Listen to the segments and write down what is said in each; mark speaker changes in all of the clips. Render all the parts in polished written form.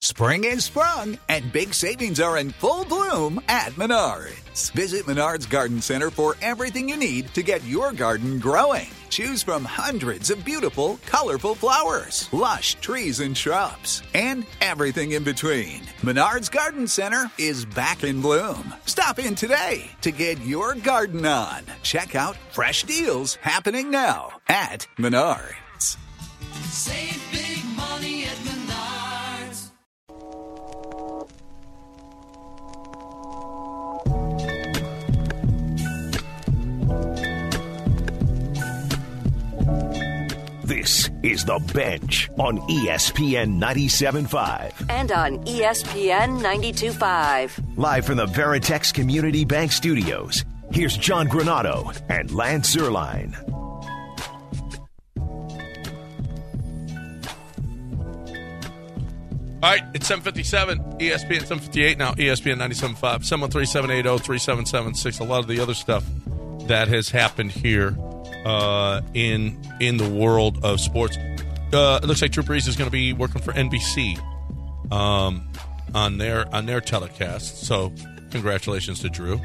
Speaker 1: Spring is sprung, and big savings are in full bloom at Menards. Visit Menards Garden Center for everything you need to get your garden growing. Choose from hundreds of beautiful, colorful flowers, lush trees and shrubs, and everything in between. Menards Garden Center is back in bloom. Stop in today to get your garden on. Check out fresh deals happening now at Menards.
Speaker 2: Save big money at Menards.
Speaker 3: This is The Bench on ESPN 97.5.
Speaker 4: And on ESPN 92.5.
Speaker 3: Live from the Veritex Community Bank Studios, here's John Granato and Lance Zierlein.
Speaker 5: All right, it's 7:57, ESPN 7:58 now, ESPN 97.5, 713-780-3776. A lot of the other stuff that has happened here in the world of sports. It looks like Drew Brees is going to be working for NBC on their telecast. So congratulations to Drew.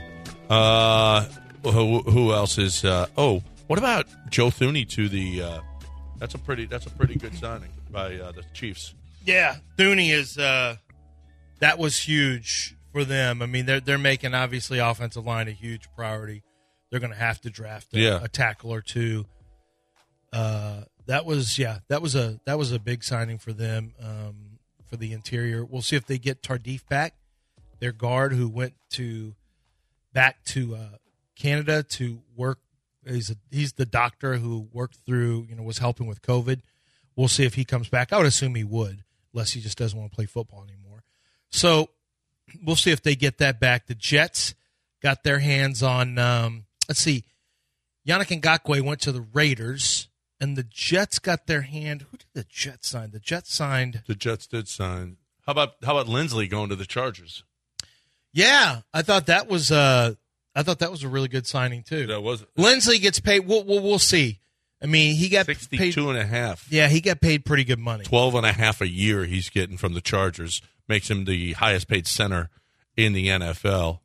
Speaker 5: Who else is? What about Joe Thuney to the? That's a pretty good signing by the Chiefs.
Speaker 6: Yeah, Thuney is that was huge for them. I mean, they're making obviously offensive line a huge priority. They're going to have to draft a tackle or two. That was a big signing for them for the interior. We'll see if they get Tardif back, their guard who went back to Canada to work. He's the doctor who worked through, was helping with COVID. We'll see if he comes back. I would assume he would, unless he just doesn't want to play football anymore. So we'll see if they get that back. The Jets got their hands on, let's see, Yannick Ngakoue went to the Raiders, and the Jets got their hand. Who did the Jets sign? The Jets did sign.
Speaker 5: How about Lindsley going to the Chargers?
Speaker 6: Yeah, I thought that was a really good signing too.
Speaker 5: That was.
Speaker 6: Lindsley gets paid. We'll see. I mean, he got
Speaker 5: 62.5.
Speaker 6: Yeah, he got paid pretty good money.
Speaker 5: 12.5 a year he's getting from the Chargers makes him the highest paid center in the NFL.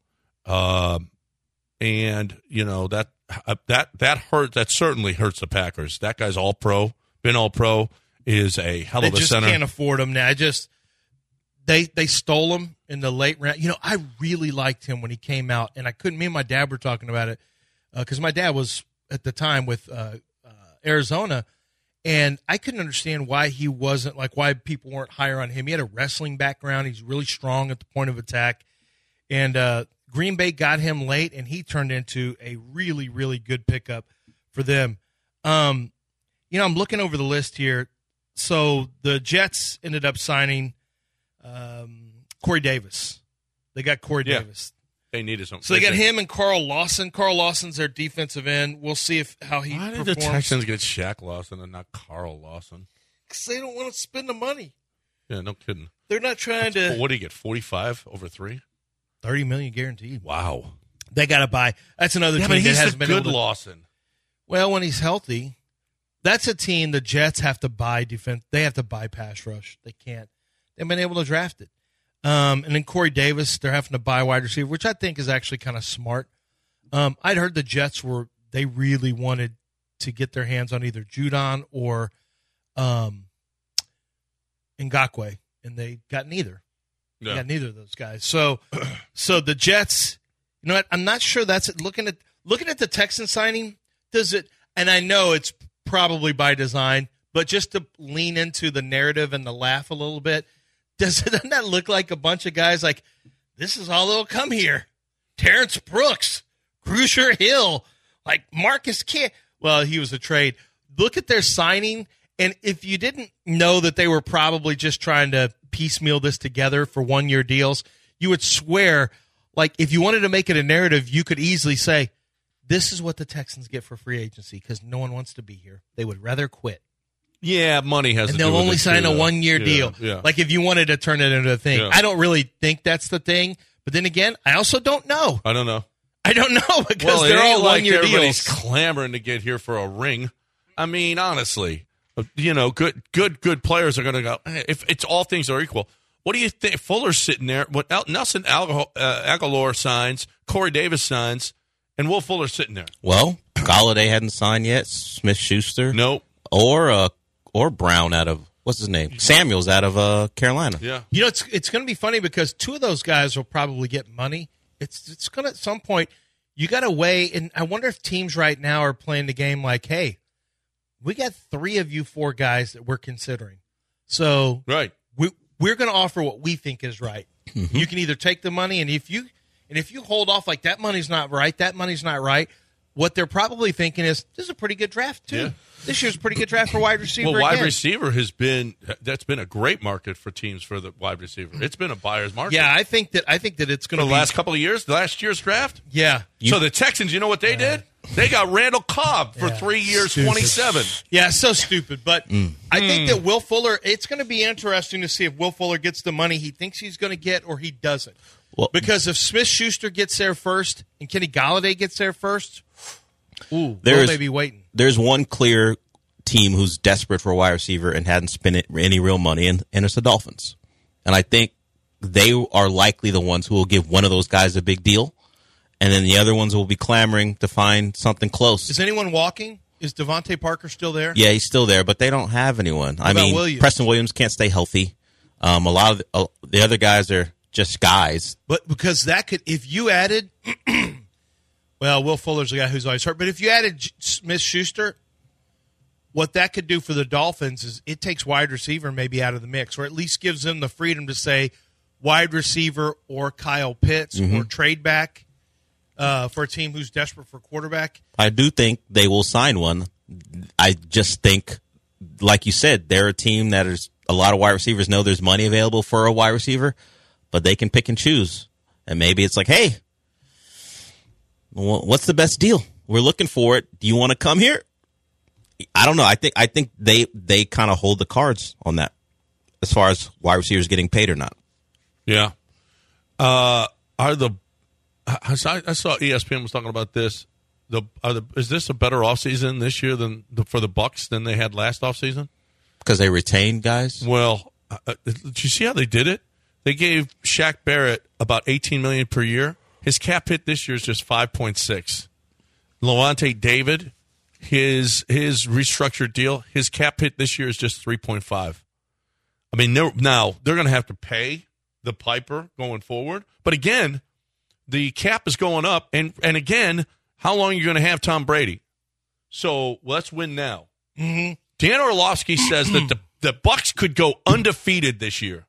Speaker 5: And that hurt. That certainly hurts the Packers. That guy's all pro, been all pro, is a hell of a center.
Speaker 6: They just can't afford him now. They stole him in the late round. I really liked him when he came out, and I couldn't. Me and my dad were talking about it because my dad was at the time with Arizona, and I couldn't understand why he wasn't why people weren't higher on him. He had a wrestling background. He's really strong at the point of attack, and Green Bay got him late, and he turned into a really, really good pickup for them. I'm looking over the list here. So the Jets ended up signing Corey Davis. They got Corey Davis.
Speaker 5: They needed something.
Speaker 6: So they got him and Carl Lawson. Carl Lawson's their defensive end. We'll see how he performs.
Speaker 5: Why did the Texans get Shaq Lawson and not Carl Lawson?
Speaker 6: Because they don't want to spend the money.
Speaker 5: Yeah, no kidding.
Speaker 6: They're not trying to.
Speaker 5: What do you get? 45 over 3?
Speaker 6: $30 million guaranteed.
Speaker 5: Wow.
Speaker 6: They got to buy. That's another team
Speaker 5: but
Speaker 6: that hasn't been
Speaker 5: good
Speaker 6: able to.
Speaker 5: Lawson.
Speaker 6: Well, when he's healthy, that's a team the Jets have to buy defense. They have to buy pass rush. They can't. They've been able to draft it. And then Corey Davis, they're having to buy wide receiver, which I think is actually kind of smart. I'd heard the Jets they really wanted to get their hands on either Judon or Ngakoue, and they got neither. Yeah. Got neither of those guys. So the Jets, what? I'm not sure that's it. Looking at the Texans signing, does it? And I know it's probably by design, but just to lean into the narrative and the laugh a little bit, doesn't that look like a bunch of guys like, this is all that'll come here? Terrence Brooks, Grugier Hill, like Marcus Kent. Well, he was a trade. Look at their signing, and if you didn't know that they were probably just trying to piecemeal this together for one-year deals, you would swear, if you wanted to make it a narrative, you could easily say, this is what the Texans get for free agency because no one wants to be here. They would rather quit.
Speaker 5: Yeah, money has to do with it.
Speaker 6: And they'll only sign a one-year deal.
Speaker 5: Yeah.
Speaker 6: If you wanted to turn it into a thing. Yeah. I don't really think that's the thing. But then again, I also don't know.
Speaker 5: I don't know
Speaker 6: because they're all one-year deals.
Speaker 5: Everybody's clamoring to get here for a ring. I mean, honestly, good players are going to go. If it's all things are equal, What do you think? Fuller's sitting there. What Nelson Aguilar signs, Corey Davis signs, and Will Fuller's sitting there.
Speaker 7: Well, Galladay hadn't signed yet. Smith-Schuster.
Speaker 5: Nope.
Speaker 7: Or Brown out of, what's his name? Samuels out of Carolina.
Speaker 5: Yeah.
Speaker 6: You know, it's going to be funny because two of those guys will probably get money. It's going to, at some point, you got to weigh, and I wonder if teams right now are playing the game like, hey, we got 3 of you 4 guys that we're considering. So
Speaker 5: right.
Speaker 6: We're going to offer what we think is right. Mm-hmm. You can either take the money, and if you hold off like that money's not right, what they're probably thinking is this is a pretty good draft too. Yeah. This year's a pretty good draft for wide receiver.
Speaker 5: Well, wide receiver that's been a great market for teams for the wide receiver. It's been a buyer's market.
Speaker 6: Yeah, I think that it's going to
Speaker 5: be the last couple of years. Last year's draft.
Speaker 6: Yeah.
Speaker 5: So the Texans, you know what they did? They got Randall Cobb for 3 years, stupid. 27.
Speaker 6: Yeah, so stupid. But I think that Will Fuller. It's going to be interesting to see if Will Fuller gets the money he thinks he's going to get or he doesn't. Well, because if Smith-Schuster gets there first and Kenny Galladay gets there first, Will may be waiting.
Speaker 7: There's one clear team who's desperate for a wide receiver and hadn't spent any real money, and it's the Dolphins. And I think they are likely the ones who will give one of those guys a big deal, and then the other ones will be clamoring to find something close.
Speaker 6: Is anyone walking? Is Devontae Parker still there?
Speaker 7: Yeah, he's still there, but they don't have anyone.
Speaker 6: What about Williams?
Speaker 7: Preston Williams can't stay healthy. A lot of the other guys are just guys.
Speaker 6: But because that could, if you added, well, Will Fuller's the guy who's always hurt, but if you added Smith-Schuster, what that could do for the Dolphins is it takes wide receiver maybe out of the mix, or at least gives them the freedom to say wide receiver or Kyle Pitts or trade back for a team who's desperate for quarterback.
Speaker 7: I do think they will sign one. I just think, like you said, they're a team that is a lot of wide receivers know there's money available for a wide receiver, but they can pick and choose. And maybe it's like, hey, what's the best deal? We're looking for it. Do you want to come here? I don't know. I think they kind of hold the cards on that as far as wide receivers getting paid or not.
Speaker 5: Yeah. I saw ESPN was talking about this. Is this a better offseason this year for the Bucs than they had last offseason?
Speaker 7: Because they retained guys?
Speaker 5: Well, did you see how they did it? They gave Shaq Barrett about $18 million per year. His cap hit this year is just 5.6. Levante David, his restructured deal, his cap hit this year is just 3.5. I mean, they're going to have to pay the piper going forward. But again, the cap is going up, and again, how long are you going to have Tom Brady? So let's win now.
Speaker 6: Mm-hmm.
Speaker 5: Dan Orlovsky says that the Bucs could go undefeated this year.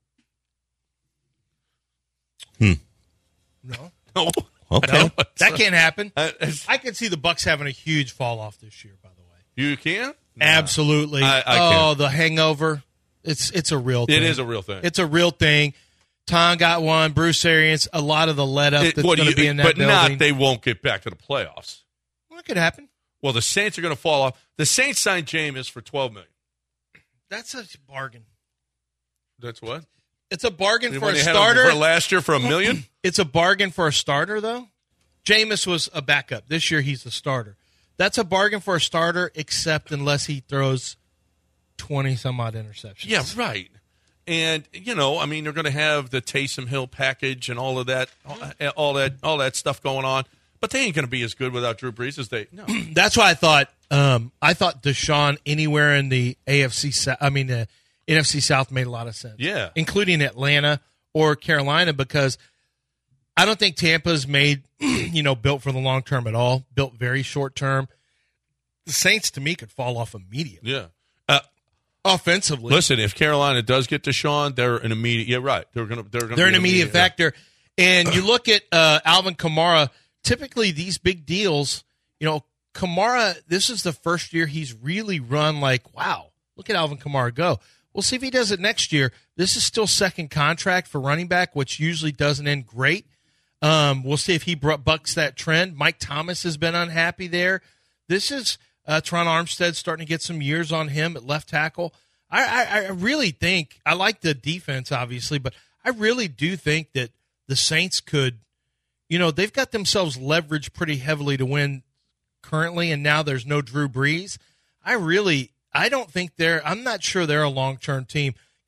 Speaker 6: No.
Speaker 7: Okay.
Speaker 6: No, that can't happen. I can see the Bucs having a huge fall off this year, by the way.
Speaker 5: You can?
Speaker 6: Absolutely.
Speaker 5: I can't.
Speaker 6: The hangover. It's a real thing.
Speaker 5: It is a real thing.
Speaker 6: It's a real thing. Tom got one. Bruce Arians, a lot of the let-up that's going to be in that building.
Speaker 5: But they won't get back to the playoffs.
Speaker 6: Well, it could happen.
Speaker 5: Well, the Saints are going to fall off. The Saints signed Jameis for $12 million.
Speaker 6: That's a bargain.
Speaker 5: That's what?
Speaker 6: It's a bargain for a
Speaker 5: had
Speaker 6: starter.
Speaker 5: For last year for $1 million?
Speaker 6: It's a bargain for a starter, though. Jameis was a backup. This year he's a starter. That's a bargain for a starter, except unless he throws 20-some-odd interceptions.
Speaker 5: Yeah, right. And, they're going to have the Taysom Hill package and all of that, all that stuff going on. But they ain't going to be as good without Drew Brees as they. No.
Speaker 6: That's why I thought Deshaun anywhere in the NFC South made a lot of sense.
Speaker 5: Yeah,
Speaker 6: including Atlanta or Carolina, because I don't think Tampa's made built for the long term at all. Built very short term. The Saints to me could fall off immediately.
Speaker 5: Yeah.
Speaker 6: Offensively,
Speaker 5: listen, if Carolina does get Deshaun, they're an immediate. Yeah, right. They're
Speaker 6: an immediate factor. Yeah. And you look at Alvin Kamara. Typically, these big deals, Kamara, this is the first year he's really run like, wow, look at Alvin Kamara go. We'll see if he does it next year. This is still second contract for running back, which usually doesn't end great. We'll see if he bucks that trend. Mike Thomas has been unhappy there. This is Teron Armstead starting to get some years on him at left tackle. I really think, I like the defense, obviously, but I really do think that the Saints could, they've got themselves leveraged pretty heavily to win currently, and now there's no Drew Brees. I'm not sure they're a long-term team.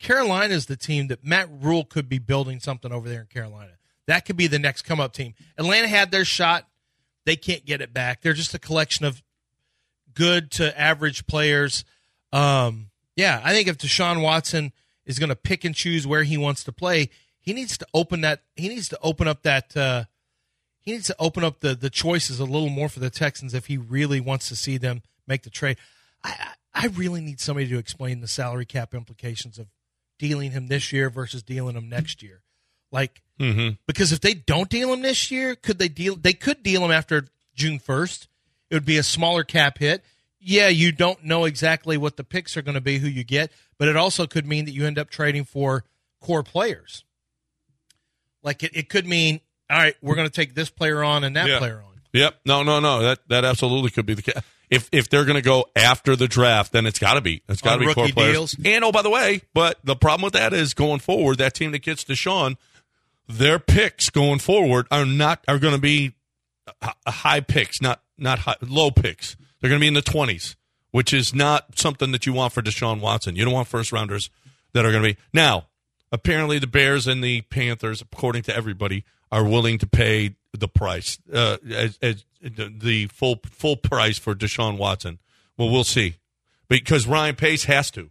Speaker 6: Carolina's the team that Matt Rule could be building something over there in Carolina. That could be the next come-up team. Atlanta had their shot. They can't get it back. They're just a collection of good to average players. I think if Deshaun Watson is going to pick and choose where he wants to play, he needs to open up the choices a little more for the Texans if he really wants to see them make the trade. I really need somebody to explain the salary cap implications of dealing him this year versus dealing him next year. Because if they don't deal him this year, they could deal him after June 1st. It would be a smaller cap hit. Yeah, you don't know exactly what the picks are going to be, who you get, but it also could mean that you end up trading for core players. Like it could mean, all right, we're going to take this player on and that player on.
Speaker 5: Yep. No. That absolutely could be the case. If they're going to go after the draft, then it's got to be core players.
Speaker 6: Deals.
Speaker 5: And by the way, but the problem with that is going forward, that team that gets Deshaun, their picks going forward are going to be high picks, not low picks. They're going to be in the 20s, which is not something that you want for Deshaun Watson. You don't want first rounders that are going to be now. Apparently, the Bears and the Panthers, according to everybody, are willing to pay the price, as the full price for Deshaun Watson. Well, we'll see, because Ryan Pace has to.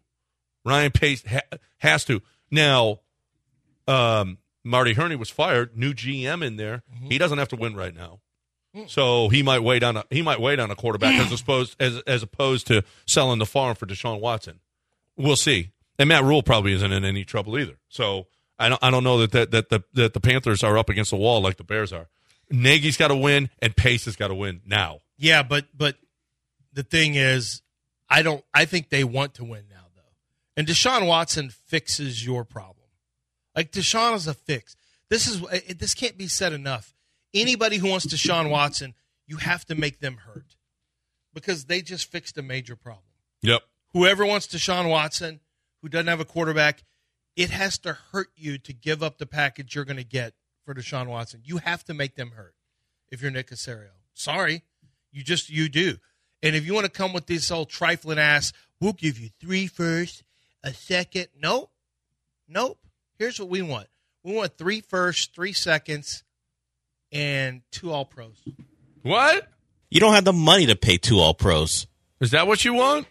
Speaker 5: Has to. Now, Marty Herney was fired. New GM in there. Mm-hmm. He doesn't have to win right now, so he might wait on a quarterback as opposed to selling the farm for Deshaun Watson. We'll see. And Matt Rule probably isn't in any trouble either. So I don't know that the Panthers are up against the wall like the Bears are. Nagy's got to win, and Pace has got to win now.
Speaker 6: Yeah, but the thing is, I think they want to win now, though. And Deshaun Watson fixes your problem. Like, Deshaun is a fix. This can't be said enough. Anybody who wants Deshaun Watson, you have to make them hurt, because they just fixed a major problem.
Speaker 5: Yep.
Speaker 6: Whoever wants Deshaun Watson, who doesn't have a quarterback, it has to hurt you to give up the package you're going to get for Deshaun Watson. You have to make them hurt if you're Nick Caserio. Sorry. You do. And if you want to come with this old trifling ass, we'll give you 3 firsts, a second. Nope. Here's what we want. We want 3 firsts, 3 seconds, and 2 All-Pros.
Speaker 5: What?
Speaker 7: You don't have the money to pay 2 All-Pros.
Speaker 5: Is that what you want?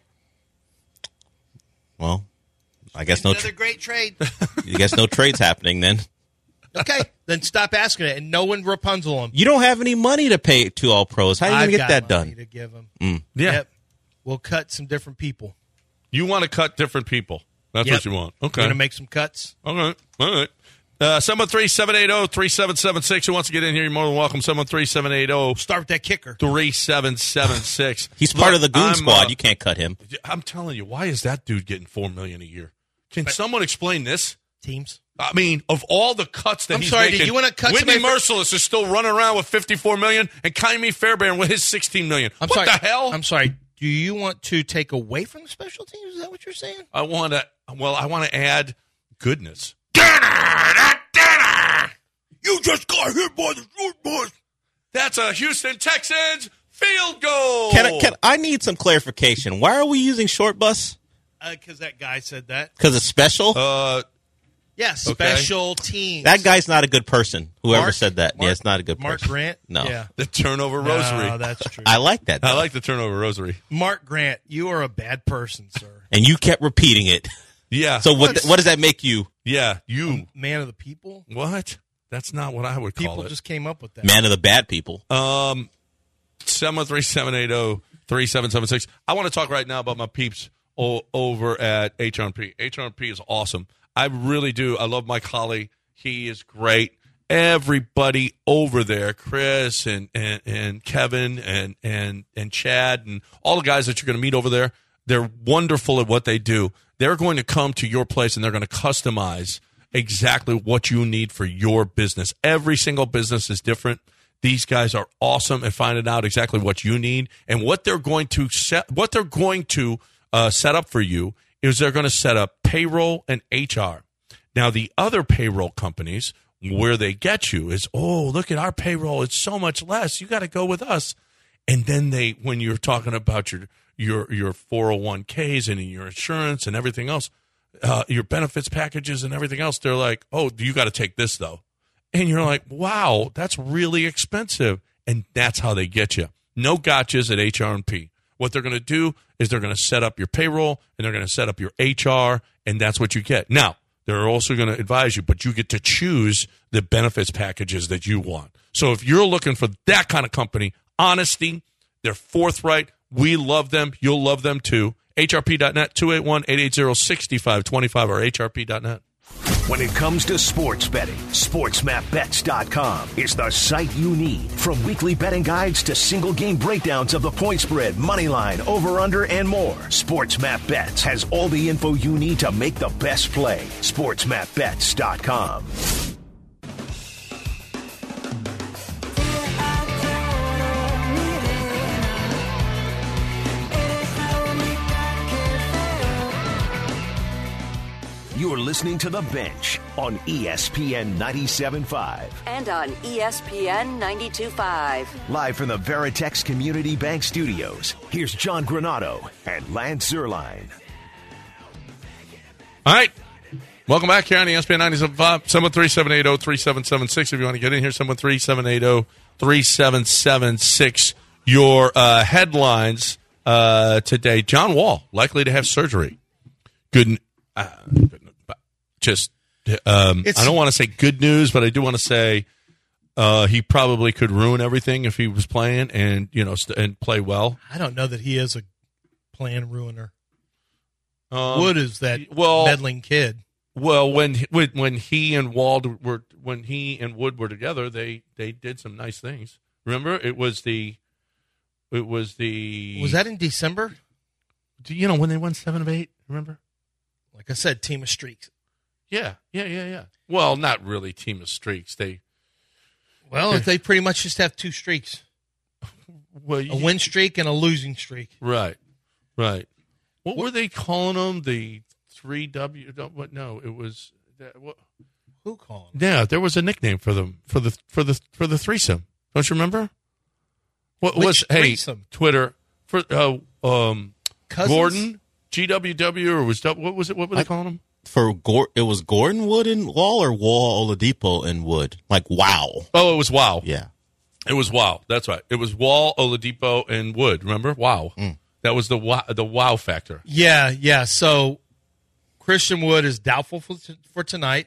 Speaker 7: Well, I guess
Speaker 6: another great trade.
Speaker 7: I guess no trade's happening then.
Speaker 6: Okay, then stop asking it, and no one Rapunzel them.
Speaker 7: You don't have any money to pay 2 All-Pros. How are you going to get that done?
Speaker 6: To give them.
Speaker 5: Yeah.
Speaker 6: Yep. We'll cut some different people.
Speaker 5: You want to cut different people. That's what you want. Okay.
Speaker 6: We're going to make some cuts.
Speaker 5: Okay. All right. 713-780-3776. Who wants to get in here? You're more than welcome. 713-780.
Speaker 6: Start with that kicker.
Speaker 5: 3776.
Speaker 7: He's part of the goon squad. You can't cut him.
Speaker 5: I'm telling you, why is that dude getting $4 million a year? Can someone explain this?
Speaker 6: Teams.
Speaker 5: I mean, of all the cuts that he's making,
Speaker 6: did you want to cut
Speaker 5: Whitney Merciless is still running around with $54 million, and Kaimi Fairbairn with his $16 million. What the hell?
Speaker 6: I'm sorry. Do you want to take away from the special teams? Is that what you're saying?
Speaker 5: I want to add goodness.
Speaker 6: You just got hit by the short bus.
Speaker 5: That's a Houston Texans field goal.
Speaker 7: Can I need some clarification. Why are we using short bus?
Speaker 6: Because that guy said that.
Speaker 7: Because it's special?
Speaker 6: Yeah, special teams.
Speaker 7: That guy's not a good person, whoever said that. Yeah, it's not a good person.
Speaker 6: Mark Grant?
Speaker 7: No.
Speaker 6: Yeah.
Speaker 5: The turnover rosary.
Speaker 6: No, that's true.
Speaker 7: I like that, though.
Speaker 5: I like the turnover rosary.
Speaker 6: Mark Grant, you are a bad person, sir.
Speaker 7: And you kept repeating it.
Speaker 5: Yeah.
Speaker 7: So what does that make you?
Speaker 5: Yeah, you.
Speaker 6: Man of the people?
Speaker 5: What? That's not what I would call it.
Speaker 6: People just came up with that.
Speaker 7: Man of the bad people.
Speaker 5: 713-780-3776. I want to talk right now about my peeps over at HRP. HRP is awesome. I really do. I love Mike Holly. He is great. Everybody over there, Chris and Kevin and Chad and all the guys that you're going to meet over there, they're wonderful at what they do. They're going to come to your place and they're going to customize exactly what you need for your business. Every single business is different. These guys are awesome at finding out exactly what you need, and what they're going to set up for you is they're going to set up payroll and HR. Now, the other payroll companies, where they get you is, oh, look at our payroll. It's so much less. You got to go with us. And then when you're talking about your 401ks and your insurance and everything else, your benefits packages and everything else. They're like, oh, you got to take this though. And you're like, wow, that's really expensive. And that's how they get you. No gotchas at HR&P. What they're going to do is they're going to set up your payroll and they're going to set up your HR, and that's what you get. Now, they're also going to advise you, but you get to choose the benefits packages that you want. So if you're looking for that kind of company, honesty, they're forthright. We love them. You'll love them too. HRP.net, 281-880-6525 or HRP.net.
Speaker 3: When it comes to sports betting, SportsMapBets.com is the site you need. From weekly betting guides to single game breakdowns of the point spread, money line, over-under, and more, SportsMap Bets has all the info you need to make the best play. SportsMapBets.com. You're listening to The Bench on ESPN 97.5.
Speaker 4: And on ESPN 92.5.
Speaker 3: Live from the Veritex Community Bank Studios, here's John Granado and Lance Zierlein.
Speaker 5: All right. Welcome back here on ESPN 97.5. 713-780-3776. If you want to get in here, 713-780-3776. Your headlines today. John Wall, likely to have surgery. Good Just, I don't want to say good news, but I do want to say he probably could ruin everything if he was playing and and play well.
Speaker 6: I don't know that he is a plan ruiner. Wood is that meddling kid.
Speaker 5: Well, when he and Wood were together, they did some nice things. Remember, it was the. Was
Speaker 6: that in December?
Speaker 5: When they won 7 of 8? Remember?
Speaker 6: Like I said, team of streaks.
Speaker 5: Yeah. Well, not really team of streaks. They
Speaker 6: pretty much just have 2 streaks.
Speaker 5: Well,
Speaker 6: a win streak and a losing streak.
Speaker 5: Right. What were they calling them? The 3W? What? No, it was.
Speaker 6: Who called them?
Speaker 5: Yeah, there was a nickname for them for the threesome. Don't you remember? What
Speaker 6: Which
Speaker 5: was
Speaker 6: threesome?
Speaker 5: Twitter for
Speaker 6: Cousins?
Speaker 5: Gordon GWW or was what was it? What were they calling him?
Speaker 7: It was Gordon, Wood, and Wall, or Wall, Oladipo, and Wood. Like wow.
Speaker 5: Oh, it was Wow.
Speaker 7: Yeah,
Speaker 5: it was Wow. That's right. It was Wall, Oladipo, and Wood. Remember? Wow. That was the wow factor.
Speaker 6: Yeah. So Christian Wood is doubtful for tonight.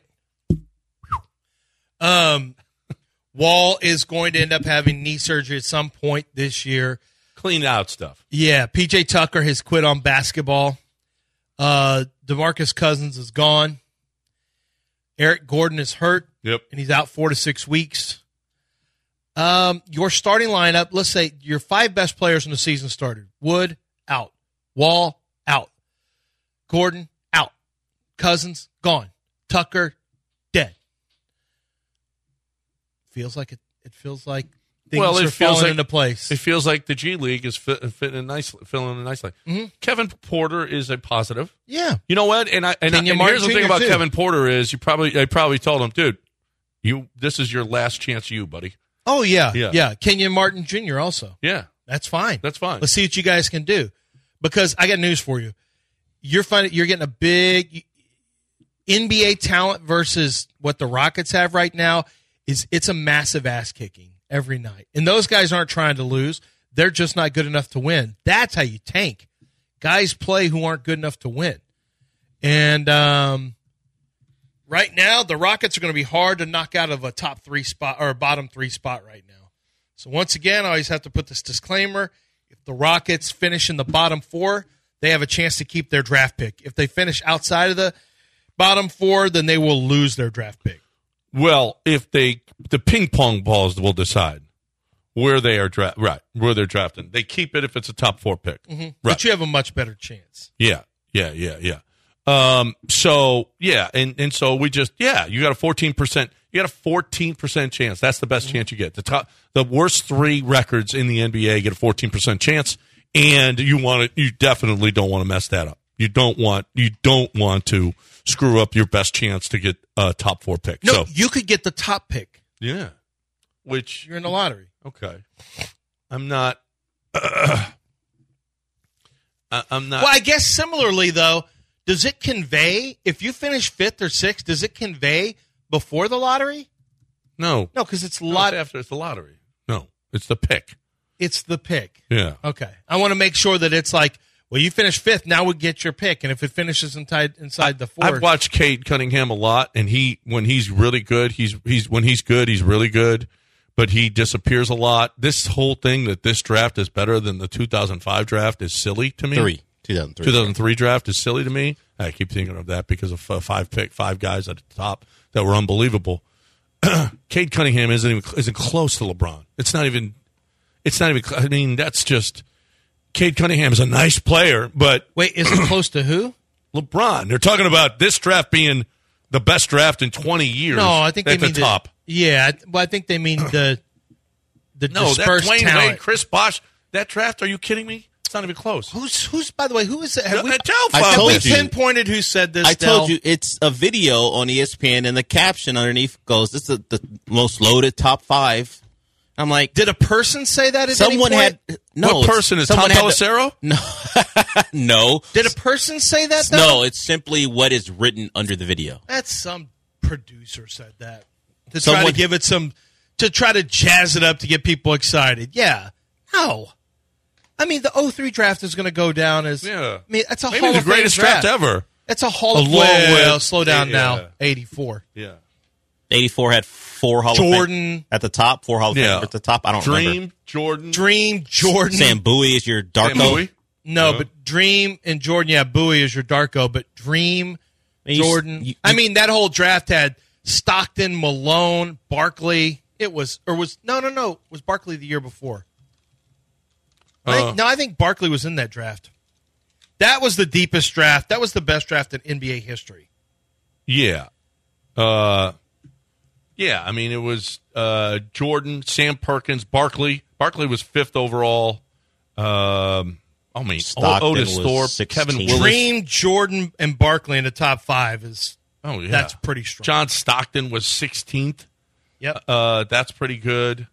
Speaker 6: Wall is going to end up having knee surgery at some point this year.
Speaker 5: Clean out stuff.
Speaker 6: Yeah, P.J. Tucker has quit on basketball. DeMarcus Cousins is gone. Eric Gordon is hurt.
Speaker 5: Yep.
Speaker 6: And he's out 4 to 6 weeks. Your starting lineup, let's say your 5 best players in the season started. Wood, out. Wall, out. Gordon, out. Cousins, gone. Tucker, dead. Feels like it feels like things are falling into place.
Speaker 5: It feels like the G League is filling in nicely. Mm-hmm. Kevin Porter is a positive.
Speaker 6: Yeah.
Speaker 5: You know what? And here's the thing about Kevin Porter is they probably told him, dude, this is your last chance, buddy.
Speaker 6: Oh yeah. Kenyon Martin Jr. also.
Speaker 5: Yeah,
Speaker 6: that's fine.
Speaker 5: Let's
Speaker 6: see what you guys can do, because I got news for you. You're getting a big NBA talent versus what the Rockets have right now. It's a massive ass kicking every night. And those guys aren't trying to lose. They're just not good enough to win. That's how you tank. Guys play who aren't good enough to win. And right now, the Rockets are going to be hard to knock out of a top 3 spot or a bottom 3 spot right now. So once again, I always have to put this disclaimer. If the Rockets finish in the bottom 4, they have a chance to keep their draft pick. If they finish outside of the bottom 4, then they will lose their draft pick.
Speaker 5: Well, if the ping pong balls will decide where they are where they're drafting. They keep it if it's a top 4 pick.
Speaker 6: Mm-hmm.
Speaker 5: Right.
Speaker 6: But you have a much better chance.
Speaker 5: Yeah. So we just you got a 14%. You got a 14% chance. That's the best chance you get. The worst 3 records in the NBA get a 14% chance, and you definitely don't want to mess that up. You don't want to screw up your best chance to get a top 4 pick.
Speaker 6: No, you could get the top pick.
Speaker 5: Yeah. Which
Speaker 6: you're in the lottery.
Speaker 5: Okay. I'm not. I'm not.
Speaker 6: Well, I guess similarly though, does it convey, if you finish 5th or 6th, does it convey before the lottery?
Speaker 5: No.
Speaker 6: No, because it's
Speaker 5: after it's the lottery. No, it's the pick.
Speaker 6: It's the pick.
Speaker 5: Yeah.
Speaker 6: Okay. I want to make sure that it's like, well, you finished 5th, now we get your pick. And if it finishes inside the 4th.
Speaker 5: I've watched Cade Cunningham a lot, and when he's really good, he's really good, but he disappears a lot. This whole thing that this draft is better than the 2005 draft is silly to me. 2003 draft is silly to me. I keep thinking of that because of 5 guys at the top that were unbelievable. Cade Cunningham isn't close to LeBron. It's not even. I mean, that's just. Cade Cunningham is a nice player, but
Speaker 6: wait, is it close to who?
Speaker 5: LeBron. They're talking about this draft being the best draft in 20 years.
Speaker 6: No, I think
Speaker 5: at
Speaker 6: they mean
Speaker 5: the top.
Speaker 6: Yeah, well, I think they mean the
Speaker 5: no,
Speaker 6: dispersed
Speaker 5: that Dwayne
Speaker 6: talent.
Speaker 5: Wade, Chris Bosh, that draft. Are you kidding me? It's not even close.
Speaker 6: Who's by the way? Who is it? Have we pinpointed who said this?
Speaker 7: I told you it's a video on ESPN, and the caption underneath goes, "This is the most loaded top 5." I'm like,
Speaker 6: did a person say that? At
Speaker 7: someone
Speaker 6: any
Speaker 7: had
Speaker 6: point?
Speaker 7: no.
Speaker 5: What person is Tom Pelissero?
Speaker 7: No, no.
Speaker 6: Did a person say that? Though?
Speaker 7: No, it's simply what is written under the video.
Speaker 6: That's some producer said that to try to give it to try to jazz it up to get people excited. Yeah, no. I mean, the 03 draft is going to go down as.
Speaker 5: Yeah.
Speaker 6: I mean, that's a
Speaker 5: maybe
Speaker 6: Hall
Speaker 5: the
Speaker 6: of Fame
Speaker 5: greatest draft ever.
Speaker 6: It's a Hall of Fame. Well, slow down now. 84.
Speaker 5: Yeah.
Speaker 7: 84 had 4 Hall of Fame at the top, 4 Hall of Fame at the top. I don't remember.
Speaker 6: Dream, Jordan.
Speaker 7: Sam Bowie is your Darko.
Speaker 6: No, but Dream and Jordan, yeah, Bowie is your Darko, but Dream, Jordan. I mean, that whole draft had Stockton, Malone, Barkley. Was Barkley the year before? I think Barkley was in that draft. That was the deepest draft. That was the best draft in NBA history.
Speaker 5: Yeah. Yeah, I mean, it was Jordan, Sam Perkins, Barkley. Barkley was 5th overall. Otis Thorpe, Kevin Willis.
Speaker 6: Dream, Jordan, and Barkley in the top 5 is that's pretty strong.
Speaker 5: John Stockton was 16th.
Speaker 6: Yep.
Speaker 5: That's pretty good.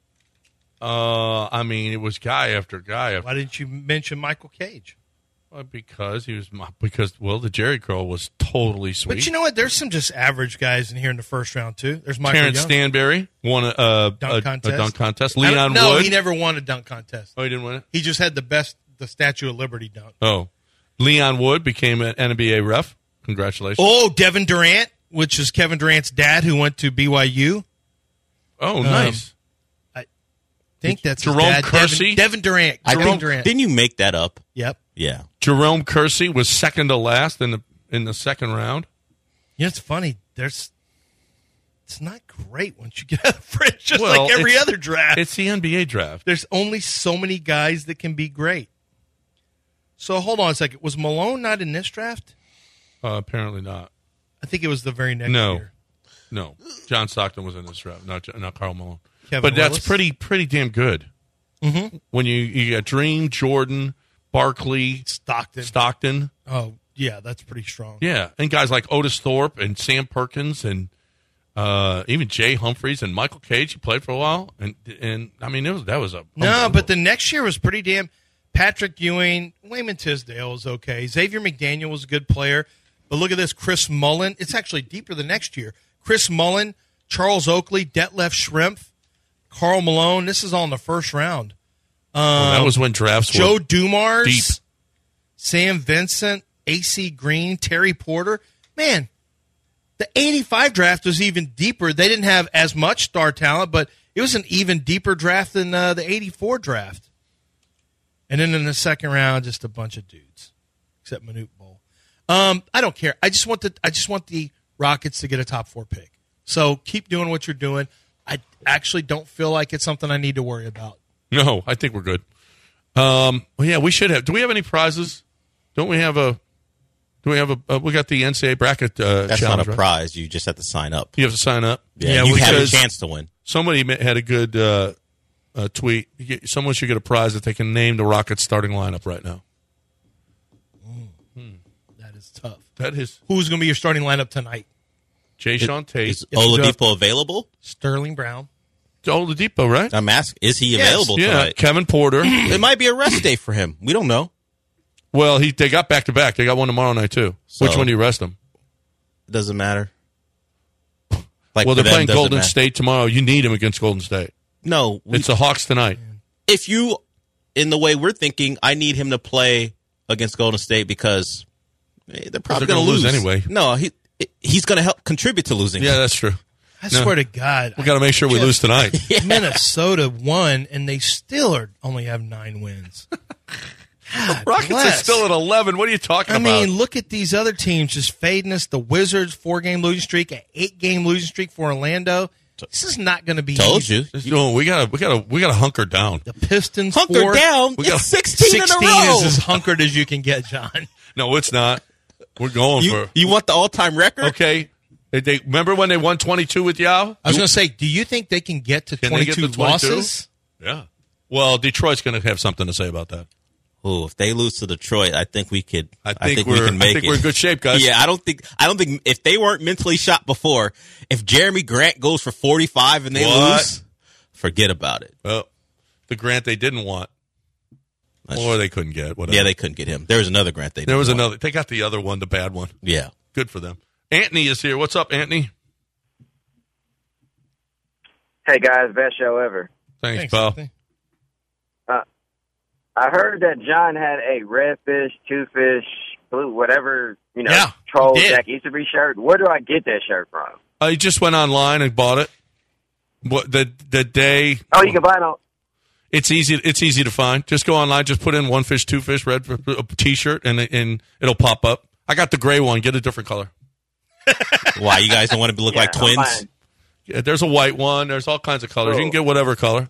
Speaker 5: I mean, it was guy after guy.
Speaker 6: Why didn't you mention Michael Cage?
Speaker 5: Because the Jerry curl was totally sweet.
Speaker 6: But you know what? There's some just average guys in here in the first round too. There's Michael
Speaker 5: Terrence
Speaker 6: Young.
Speaker 5: Stanberry won a dunk contest. Leon Wood.
Speaker 6: No, he never won a dunk contest.
Speaker 5: Oh, he didn't win it?
Speaker 6: He just had the Statue of Liberty dunk.
Speaker 5: Oh. Leon Wood became an NBA ref. Congratulations.
Speaker 6: Oh, Devin Durant, which is Kevin Durant's dad who went to BYU.
Speaker 5: Oh, nice.
Speaker 6: I think that's
Speaker 5: Jerome
Speaker 6: his dad.
Speaker 5: Kersey.
Speaker 6: Devin Durant. Durant.
Speaker 7: Didn't you make that up?
Speaker 6: Yep.
Speaker 7: Yeah.
Speaker 5: Jerome Kersey was second to last in the second round.
Speaker 6: Yeah, it's funny. It's not great once you get out of fringe, just like every other draft.
Speaker 5: It's the NBA draft.
Speaker 6: There's only so many guys that can be great. So hold on a second. Was Malone not in this draft?
Speaker 5: Apparently not.
Speaker 6: I think it was the very next year.
Speaker 5: No. John Stockton was in this draft, not Karl Malone.
Speaker 6: Kevin
Speaker 5: Willis? That's pretty damn good.
Speaker 6: Mm-hmm.
Speaker 5: When you got Dream, Jordan, Barkley, Stockton.
Speaker 6: Oh, yeah, that's pretty strong.
Speaker 5: Yeah, and guys like Otis Thorpe and Sam Perkins and even Jay Humphries and Michael Cage, he played for a while. And I mean, that was a...
Speaker 6: No, but the next year was pretty damn... Patrick Ewing, Wayman Tisdale was okay. Xavier McDaniel was a good player. But look at this, Chris Mullin. It's actually deeper than next year. Chris Mullin, Charles Oakley, Detlef Schrempf, Karl Malone. This is all in the first round.
Speaker 5: That was when drafts
Speaker 6: Joe
Speaker 5: were
Speaker 6: Dumars,
Speaker 5: deep.
Speaker 6: Sam Vincent, A.C. Green, Terry Porter. Man, the 85 draft was even deeper. They didn't have as much star talent, but it was an even deeper draft than the 84 draft. And then in the second round, just a bunch of dudes, except Manute Bol. I don't care. I just want the Rockets to get a top 4 pick. So keep doing what you're doing. I actually don't feel like it's something I need to worry about.
Speaker 5: No, I think we're good. Well, yeah, we should have. Do we have any prizes? Don't we have a? Do we have a? We got the NCAA bracket.
Speaker 7: That's
Speaker 5: challenge,
Speaker 7: not a prize. You just have to sign up.
Speaker 5: You have to sign up.
Speaker 7: Yeah, you have a chance to win.
Speaker 5: Somebody had a good tweet. Someone should get a prize that they can name the Rockets starting lineup right now.
Speaker 6: That is tough.
Speaker 5: That is.
Speaker 6: Who's going to be your starting lineup tonight?
Speaker 5: Jayshawn Tate.
Speaker 7: Is Oladipo available?
Speaker 6: Sterling Brown.
Speaker 5: Oladipo, right?
Speaker 7: I'm asking. Is he available tonight?
Speaker 5: Kevin Porter.
Speaker 7: It might be a rest day for him. We don't know.
Speaker 5: Well, they got back-to-back. They got one tomorrow night, too.
Speaker 7: So,
Speaker 5: which one do you rest them?
Speaker 7: It doesn't matter.
Speaker 5: Well, they're playing Golden State tomorrow. You need him against Golden State.
Speaker 7: No.
Speaker 5: It's the Hawks tonight.
Speaker 7: If you, in the way we're thinking, I need him to play against Golden State because they're probably going to lose
Speaker 5: anyway.
Speaker 7: No, he's going to help contribute to losing.
Speaker 5: Yeah, that's true.
Speaker 6: I swear to God.
Speaker 5: We got to make sure we lose tonight.
Speaker 6: Minnesota won, and they still only have 9 wins. God
Speaker 5: Rockets
Speaker 6: bless.
Speaker 5: are still at 11. What are you talking about?
Speaker 6: I mean, look at these other teams just fading us. The Wizards, 4-game losing streak, an 8-game losing streak for Orlando. This is not going to be
Speaker 7: Told
Speaker 6: easy.
Speaker 7: you.
Speaker 5: We gotta hunker down.
Speaker 6: The Pistons
Speaker 7: Hunker
Speaker 6: 4th.
Speaker 7: down. It's 16 in a row.
Speaker 6: Is as hunkered as you can get, John.
Speaker 5: No, it's not. We're going for.
Speaker 7: You want the all-time record?
Speaker 5: Okay. They remember when they won 22 with Yao?
Speaker 6: I was going to say, do you think they can get to 22 losses?
Speaker 5: Yeah. Well, Detroit's going to have something to say about that.
Speaker 7: Oh, if they lose to Detroit, I think we could.
Speaker 5: I think we can make it. We're in good shape, guys.
Speaker 7: Yeah, I don't think if they weren't mentally shot before, if Jeremy Grant goes for 45 and they lose, forget about it.
Speaker 5: Well, the Grant they didn't want, or they couldn't get. Whatever.
Speaker 7: Yeah, they couldn't get him. There was another Grant they.
Speaker 5: There was another. They got the other one, the bad one.
Speaker 7: Yeah,
Speaker 5: good for them. Anthony is here. What's up, Anthony?
Speaker 8: Hey guys, best show ever.
Speaker 5: Thanks pal. Anthony.
Speaker 8: I heard that John had a redfish, twofish, blue, whatever, troll Jack Easterby shirt. Where do I get that shirt from?
Speaker 5: I just went online and bought it. What the day?
Speaker 8: Oh, you can buy it on.
Speaker 5: It's easy. It's easy to find. Just go online. Just put in one fish, two fish, red T-shirt, and it'll pop up. I got the gray one. Get a different color.
Speaker 7: Why, you guys don't want to look like twins?
Speaker 5: Yeah, there's a white one. There's all kinds of colors. You can get whatever color.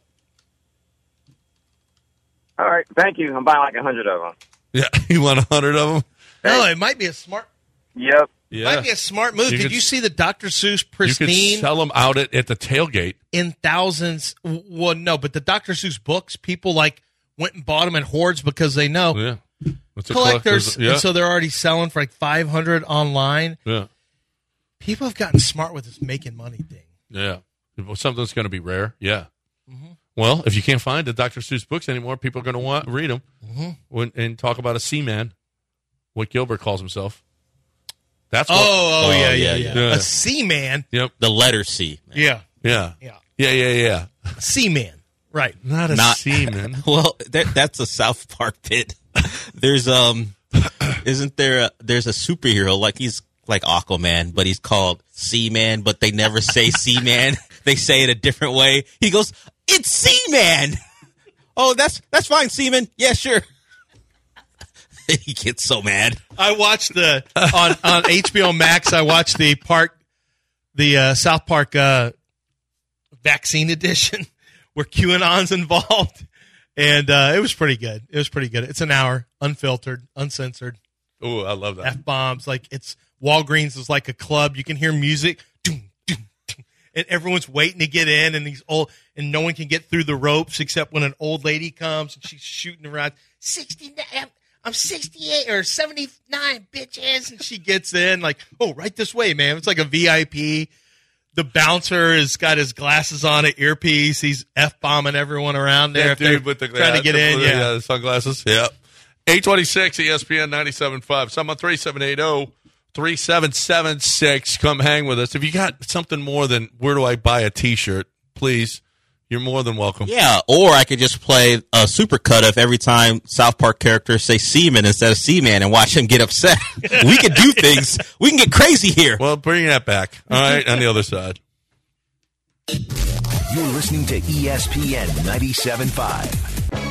Speaker 8: All right, thank you. I'm buying like 100 of them.
Speaker 5: Yeah, you want 100 of them?
Speaker 6: No, it might be a smart.
Speaker 8: Yep.
Speaker 6: Yeah. Might be a smart move. Did you see the Dr. Seuss pristine?
Speaker 5: You could sell them out at the tailgate
Speaker 6: in thousands. Well, no, but the Dr. Seuss books, people went and bought them in hordes because they know.
Speaker 5: Yeah.
Speaker 6: Collectors, and so they're already selling for like 500 online.
Speaker 5: Yeah.
Speaker 6: People have gotten smart with this making money thing.
Speaker 5: Yeah. Something's going to be rare. Yeah. Mm-hmm. Well, if you can't find the Dr. Seuss books anymore, people are going to read them and talk about a seaman, what Gilbert calls himself. That's what,
Speaker 6: yeah. A seaman.
Speaker 5: Yep.
Speaker 7: The letter C.
Speaker 6: Man.
Speaker 5: Yeah.
Speaker 6: A seaman. Right.
Speaker 5: Not seaman.
Speaker 7: Well, that's a South Park bit. There's isn't there there's a superhero like he's like Aquaman, but he's called Seaman, but they never say Seaman. They say it a different way. He goes, "It's Seaman." Oh, that's fine, Seaman. Yeah, sure. He gets so mad.
Speaker 6: I watched on HBO Max. I watched the South Park vaccine edition where QAnon's involved, and it was pretty good. It's an hour, unfiltered, uncensored.
Speaker 5: Oh, I love that.
Speaker 6: F-bombs. Like Walgreens is like a club. You can hear music, and everyone's waiting to get in, and no one can get through the ropes except when an old lady comes and she's shooting around 69. I'm 68 or 79, bitches. And she gets in like, oh, right this way, man. It's like a VIP. The bouncer has got his glasses on, an earpiece. He's F-bombing everyone around there.
Speaker 5: That dude with the
Speaker 6: trying to get in.
Speaker 5: Yeah, the sunglasses. Yeah. 826 ESPN 97.5. Someone 3780-3776. Come hang with us. If you got something more than where do I buy a T-shirt, please. You're more than welcome.
Speaker 7: Yeah, or I could just play a supercut of every time South Park characters say Seaman instead of Seaman and watch him get upset. We could do things. We can get crazy here.
Speaker 5: Well, bring that back. All right, on the other side.
Speaker 3: You're listening to ESPN 97.5.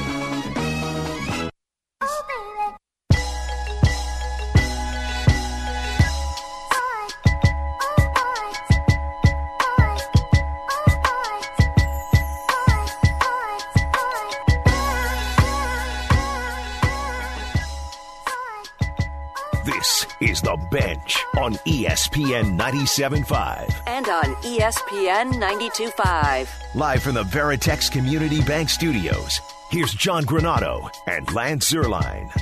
Speaker 3: This is The Bench on ESPN 97.5.
Speaker 4: And on ESPN 92.5.
Speaker 3: Live from the Veritex Community Bank Studios, here's John Granato and Lance Zierlein.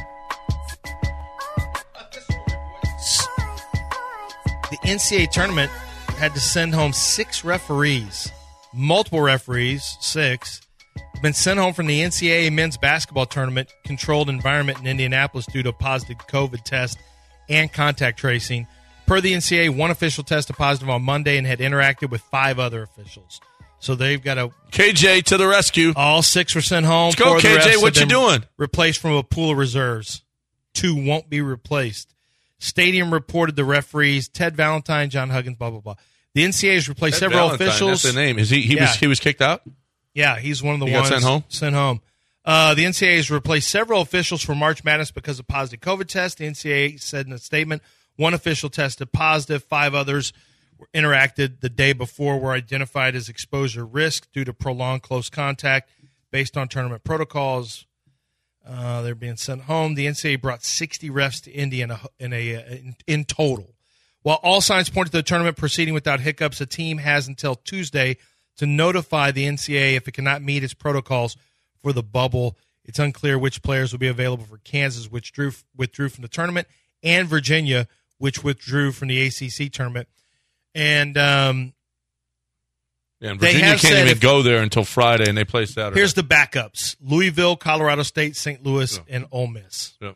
Speaker 6: The NCAA tournament had to send home 6 referees, multiple referees, 6, been sent home from the NCAA men's basketball tournament controlled environment in Indianapolis due to a positive COVID test and contact tracing. Per the NCAA, one official tested positive on Monday and had interacted with 5 other officials. So they've got a
Speaker 5: KJ to the rescue.
Speaker 6: All 6 were sent home.
Speaker 5: Let's go, KJ. What you doing?
Speaker 6: Replaced from a pool of reserves. 2 won't be replaced. Stadium reported the referees Ted Valentine, John Huggins, blah blah blah. The NCAA has replaced
Speaker 5: Ted
Speaker 6: several
Speaker 5: Valentine,
Speaker 6: officials.
Speaker 5: That's the name. Is he was kicked out?
Speaker 6: Yeah, he's one of the
Speaker 5: he
Speaker 6: ones
Speaker 5: got
Speaker 6: sent home. The NCAA has replaced several officials for March Madness because of positive COVID tests. The NCAA said in a statement, 1 official tested positive, 5 others were interacted the day before were identified as exposure risk due to prolonged close contact based on tournament protocols. They're being sent home. The NCAA brought 60 refs to Indy in total. While all signs point to the tournament proceeding without hiccups, the team has until Tuesday to notify the NCAA if it cannot meet its protocols for the bubble. It's unclear which players will be available for Kansas, which withdrew from the tournament, and Virginia, which withdrew from the ACC tournament. And
Speaker 5: Virginia can't even go there until Friday, and they play Saturday.
Speaker 6: Here's the backups: Louisville, Colorado State, St. Louis, and Ole Miss.
Speaker 5: Yep.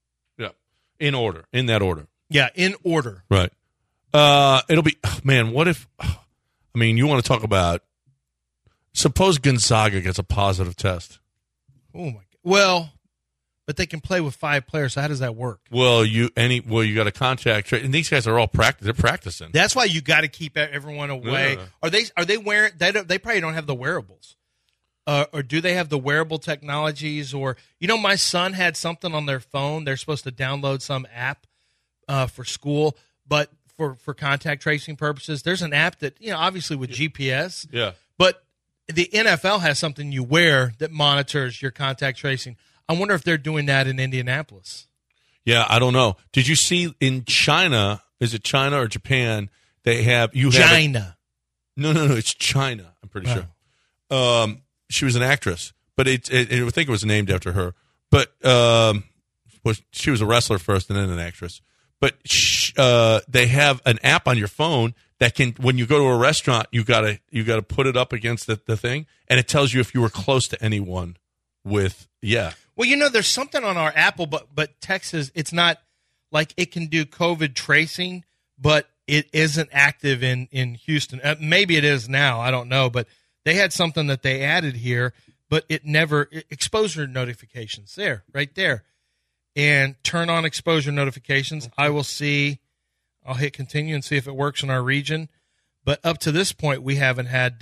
Speaker 5: In that order.
Speaker 6: Yeah, in order.
Speaker 5: Right. It'll be, man, what if, you want to talk about, suppose Gonzaga gets a positive test.
Speaker 6: Oh, my God. Well, but they can play with 5 players, so how does that work?
Speaker 5: Well, you got a contact, and these guys are all they're practicing.
Speaker 6: That's why you got to keep everyone away. Yeah. Are they wearing, they probably don't have the wearables. Or do they have the wearable technologies? Or, my son had something on their phone. They're supposed to download some app for school, but for contact tracing purposes, there's an app that, obviously with GPS.
Speaker 5: Yeah.
Speaker 6: But the NFL has something you wear that monitors your contact tracing. I wonder if they're doing that in Indianapolis.
Speaker 5: Yeah, I don't know. Did you see in China, is it China or Japan, they have...
Speaker 6: China.
Speaker 5: No, it's China, I'm pretty sure. She was an actress, but I think it was named after her. But she was a wrestler first and then an actress. But they have an app on your phone that can, when you go to a restaurant, you gotta put it up against the thing, and it tells you if you were close to anyone with, yeah.
Speaker 6: Well, there's something on our Apple, but Texas, it's not like it can do COVID tracing, but it isn't active in Houston. Maybe it is now, I don't know, but they had something that they added here, but exposure notifications right there. And turn on exposure notifications. I'll hit continue and see if it works in our region. But up to this point, I haven't had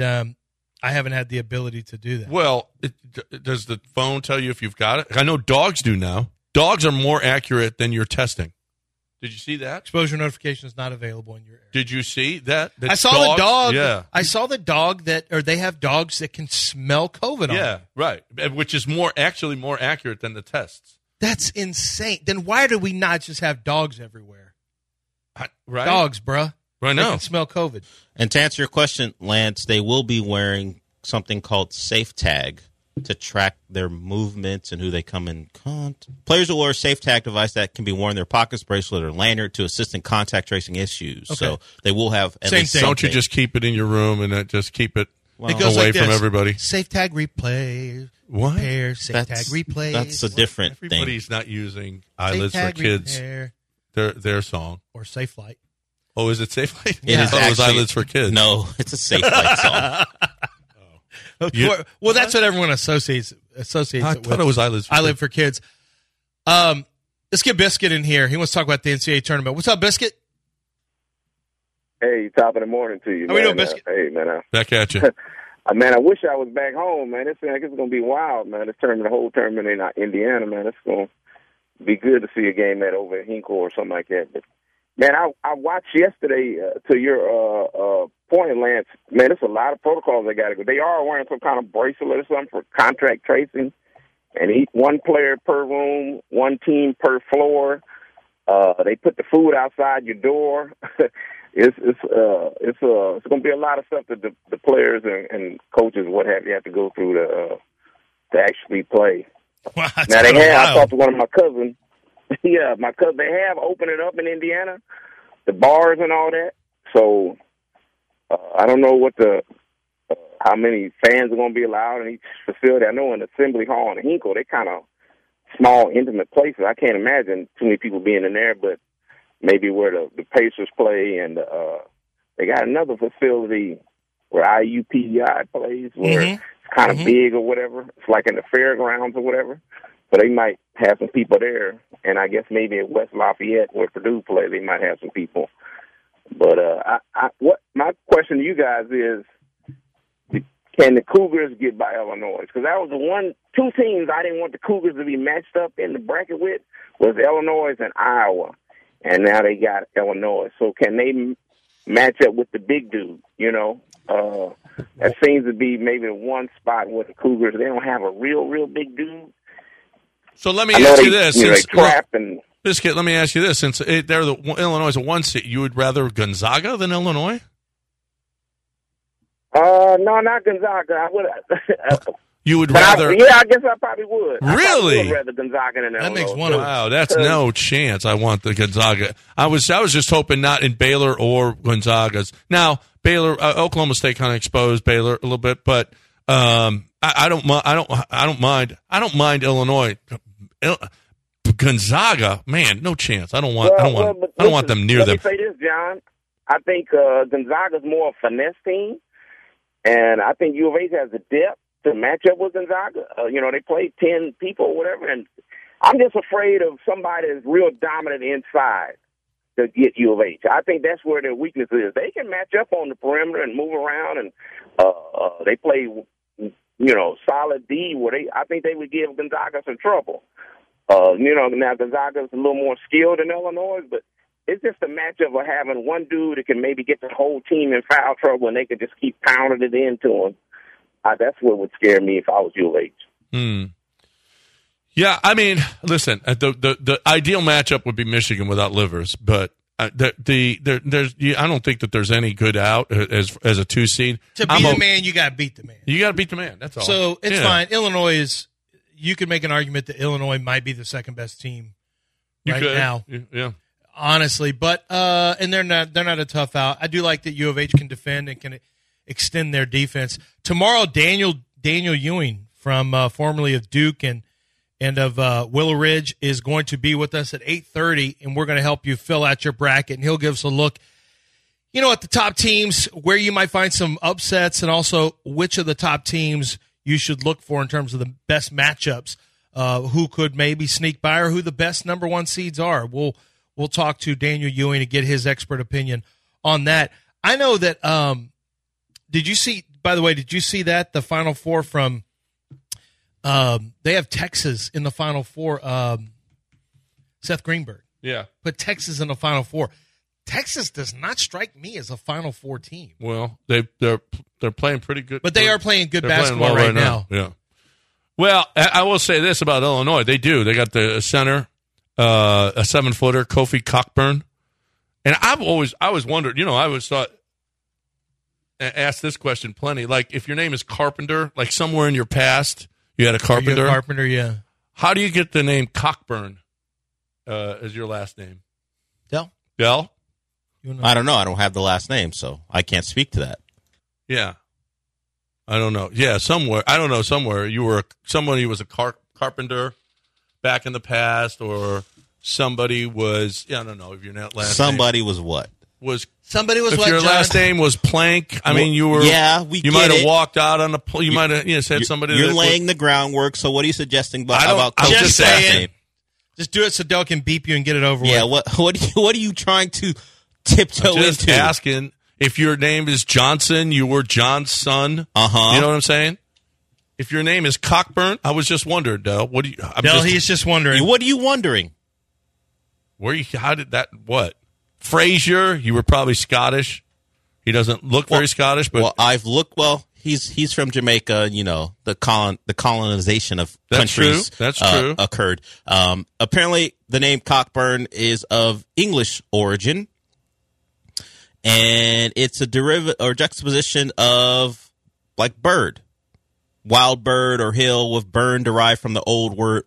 Speaker 6: the ability to do that.
Speaker 5: Well, does the phone tell you if you've got it? I know dogs do now. Dogs are more accurate than your testing. Did you see that?
Speaker 6: Exposure notification is not available in your area.
Speaker 5: Did you see that?
Speaker 6: I saw the dog.
Speaker 5: Yeah.
Speaker 6: I saw the dog they have dogs that can smell COVID on.
Speaker 5: Yeah, right. Which is actually more accurate than the tests.
Speaker 6: That's insane. Then why do we not just have dogs everywhere?
Speaker 5: Right?
Speaker 6: Dogs, bruh.
Speaker 5: Right now.
Speaker 6: They can smell COVID.
Speaker 7: And to answer your question, Lance, they will be wearing something called Safe Tag to track their movements and who they come in contact. Players will wear a Safe Tag device that can be worn in their pockets, bracelet, or lanyard to assist in contact tracing issues. Okay. So they will have at least something.
Speaker 5: Don't you just keep it in your room and just keep it
Speaker 6: It goes
Speaker 5: away
Speaker 6: like
Speaker 5: from
Speaker 6: this.
Speaker 5: everybody?
Speaker 6: Safe Tag replay.
Speaker 5: What?
Speaker 6: Repair, safe tag replay.
Speaker 7: That's a different
Speaker 5: Everybody's
Speaker 7: thing.
Speaker 5: not using eyelids for kids. Their song.
Speaker 6: Or Safe Flight.
Speaker 5: Oh, is it Safe Flight?
Speaker 7: It is
Speaker 5: it was eyelids for kids.
Speaker 7: No, it's a Safe Flight song.
Speaker 6: Well, that's what everyone associates
Speaker 5: I
Speaker 6: it
Speaker 5: thought
Speaker 6: with.
Speaker 5: it was eyelids for
Speaker 6: Eyelid for kids. Let's get Biscuit in here. He wants to talk about the NCAA tournament. What's up, Biscuit?
Speaker 9: Hey, top of the morning to you.
Speaker 6: How we doing, Biscuit?
Speaker 9: Hey, man.
Speaker 5: Back at you.
Speaker 9: Man, I wish I was back home, man. It's going to be wild, man. This tournament, the whole tournament in Indiana, man. It's going to be good to see a game over at Hinkle or something like that. But, man, I watched yesterday to your point, Lance. Man, there's a lot of protocols they got to go. They are wearing some kind of bracelet or something for contact tracing. And one player per room, one team per floor. They put the food outside your door. It's going to be a lot of stuff that the players and coaches have to go through to actually play.
Speaker 6: Wow,
Speaker 9: now they have. I talked to one of my cousins. Yeah, my cousin. They have opened it up in Indiana, the bars and all that. So I don't know what the how many fans are going to be allowed in each facility. I know in Assembly Hall and Hinkle, they're kind of small, intimate places. I can't imagine too many people being in there, but maybe where the Pacers play, and they got another facility where IUPUI plays, where it's kind of big or whatever. It's like in the fairgrounds or whatever. So they might have some people there, and I guess maybe at West Lafayette, where Purdue play, they might have some people. But what my question to you guys is, can the Cougars get by Illinois? Because that was two teams I didn't want the Cougars to be matched up in the bracket with, was Illinois and Iowa. And now they got Illinois. So can they match up with the big dude, you know? That seems to be maybe the one spot where the Cougars, they don't have a real big dude.
Speaker 5: So let me ask you this.
Speaker 9: Biscuit,
Speaker 5: let me ask you this. Since Illinois is a 1 seed, you would rather Gonzaga than Illinois?
Speaker 9: No, not Gonzaga. I would.
Speaker 5: You would rather?
Speaker 9: I guess I probably would.
Speaker 5: Really?
Speaker 9: I would rather Gonzaga than Illinois.
Speaker 6: That makes one.
Speaker 5: Wow, that's no chance. I want the Gonzaga. I was just hoping not in Baylor or Gonzaga's. Now Baylor, Oklahoma State kind of exposed Baylor a little bit, but I don't mind Illinois. Gonzaga, man, no chance. I don't want them near them.
Speaker 9: Let me say this, John. I think Gonzaga's more a finesse team, and I think U of H has the depth to match up with Gonzaga. They play 10 people or whatever, and I'm just afraid of somebody that's real dominant inside to get U of H. I think that's where their weakness is. They can match up on the perimeter and move around, and they play, solid D. I think they would give Gonzaga some trouble. Now Gonzaga's a little more skilled than Illinois, but it's just a matchup of having one dude that can maybe get the whole team in foul trouble, and they can just keep pounding it into him. That's what would scare me if I was U of H.
Speaker 5: Yeah, I mean, listen, the ideal matchup would be Michigan without Livers, but I don't think that there's any good out as a 2 seed.
Speaker 6: To be the man, you got to beat the man.
Speaker 5: You got to beat the man. That's all.
Speaker 6: So it's fine. Illinois is. You could make an argument that Illinois might be the second best team now.
Speaker 5: Yeah.
Speaker 6: Honestly, but and they're not a tough out. I do like that U of H can defend and can extend their defense. Tomorrow, Daniel Ewing from formerly of Duke and of Willow Ridge is going to be with us at 8:30, and we're going to help you fill out your bracket, and he'll give us a look, at the top teams, where you might find some upsets, and also which of the top teams you should look for in terms of the best matchups, who could maybe sneak by or who the best number 1 seeds are. We'll talk to Daniel Ewing to get his expert opinion on that. I know that did you see that the Final Four from they have Texas in the Final Four, Seth Greenberg.
Speaker 5: Yeah.
Speaker 6: Put Texas in the Final Four. Texas does not strike me as a Final Four team.
Speaker 5: Well, they're playing pretty good.
Speaker 6: But they are playing good basketball right now.
Speaker 5: Yeah. Well, I will say this about Illinois. They do. They got the center, a 7-footer, Kofi Cockburn. And I've always wondered, I always thought, asked this question plenty, like if your name is Carpenter, like somewhere in your past you had a Carpenter.
Speaker 6: Carpenter, yeah.
Speaker 5: How do you get the name Cockburn as your last name? Dell?
Speaker 7: I don't know. I don't have the last name, so I can't speak to that.
Speaker 5: Yeah. I don't know. Yeah, somewhere. I don't know. Somewhere you were somebody was a carpenter back in the past, or somebody was. Yeah, I don't know if your last.
Speaker 7: Somebody name was what?
Speaker 6: Somebody was.
Speaker 5: If
Speaker 6: what,
Speaker 5: your
Speaker 6: John?
Speaker 5: last name was Plank, I mean, you were.
Speaker 7: Yeah,
Speaker 5: you might have walked out on the. You might have said somebody.
Speaker 7: You're laying the groundwork. So what are you suggesting about
Speaker 6: just saying? Just do it so Del can beep you and get it over with.
Speaker 7: Yeah. What are you trying to tiptoe into?
Speaker 5: Just asking. If your name is Johnson, you were John's son. Uh-huh. You know what I'm saying? If your name is Cockburn, I was just wondering, Del. What do you?
Speaker 6: He's just wondering.
Speaker 7: What are you wondering?
Speaker 5: How did that? What? Frazier? You were probably Scottish. He doesn't look very Scottish, but
Speaker 7: I've looked. Well, he's from Jamaica. The colonization of countries.
Speaker 5: That's true.
Speaker 7: Occurred. Apparently, the name Cockburn is of English origin. And it's a derivative or juxtaposition of like bird, wild bird or hill, with burn derived from the old word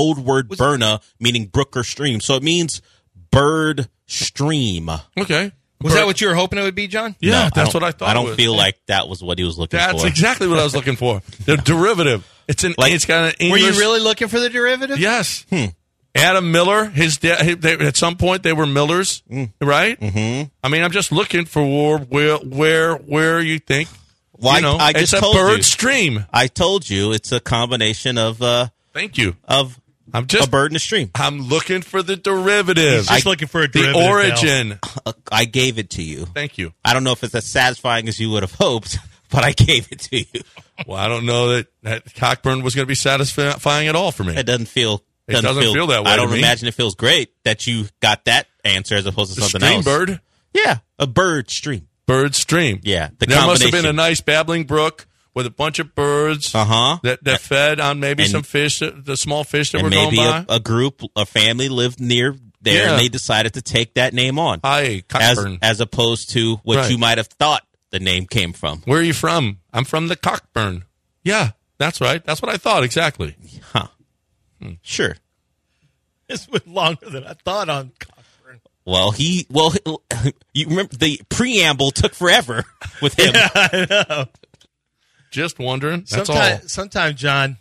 Speaker 7: burna, meaning brook or stream. So it means bird stream.
Speaker 5: Okay.
Speaker 6: Was that what you were hoping it would be, John?
Speaker 5: Yeah,
Speaker 7: No,
Speaker 5: that's what I thought.
Speaker 7: I don't feel like that was what he was looking for.
Speaker 5: That's exactly what I was looking for. The derivative. It's got an English.
Speaker 6: Were you really looking for the derivative?
Speaker 5: Yes. Adam Miller, his dad. At some point, they were Millers, right? Mm-hmm. I mean, I'm just looking for where you think.
Speaker 7: Well, I just
Speaker 5: it's
Speaker 7: told
Speaker 5: a bird
Speaker 7: you.
Speaker 5: stream.
Speaker 7: I told you it's a combination of.
Speaker 5: Thank you.
Speaker 7: Of a bird in a stream.
Speaker 5: I'm looking for the derivative.
Speaker 6: He's just looking for a derivative.
Speaker 5: The origin.
Speaker 7: I gave it to you.
Speaker 5: Thank you.
Speaker 7: I don't know if it's as satisfying as you would have hoped, but I gave it to you.
Speaker 5: Well, I don't know that Cockburn was going to be satisfying at all for me.
Speaker 7: It doesn't feel.
Speaker 5: It doesn't feel that way.
Speaker 7: I don't
Speaker 5: to me.
Speaker 7: imagine it feels great that you got that answer as opposed to something else.
Speaker 5: Bird?
Speaker 7: Yeah, a bird stream.
Speaker 5: Bird stream.
Speaker 7: Yeah,
Speaker 5: there must have been a nice babbling brook with a bunch of birds that fed on maybe some fish, the small fish that were going by.
Speaker 7: Maybe a group, a family lived near there, and they decided to take that name on.
Speaker 5: Hi, Cockburn.
Speaker 7: As opposed to what you might have thought the name came from.
Speaker 5: Where are you from? I'm from the Cockburn. Yeah, that's right. That's what I thought exactly.
Speaker 7: Huh. Sure.
Speaker 6: This went longer than I thought on Cockburn.
Speaker 7: Well, you remember the preamble took forever with him.
Speaker 6: Yeah, I know.
Speaker 5: Just wondering. That's all.
Speaker 6: Sometime John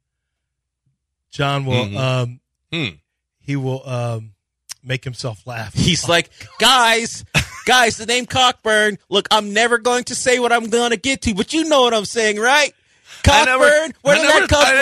Speaker 6: will he will make himself laugh.
Speaker 7: He's like, guys, the name Cockburn. Look, I'm never going to say what I'm going to get to, but you know what I'm saying, right? Cockburn, where did that come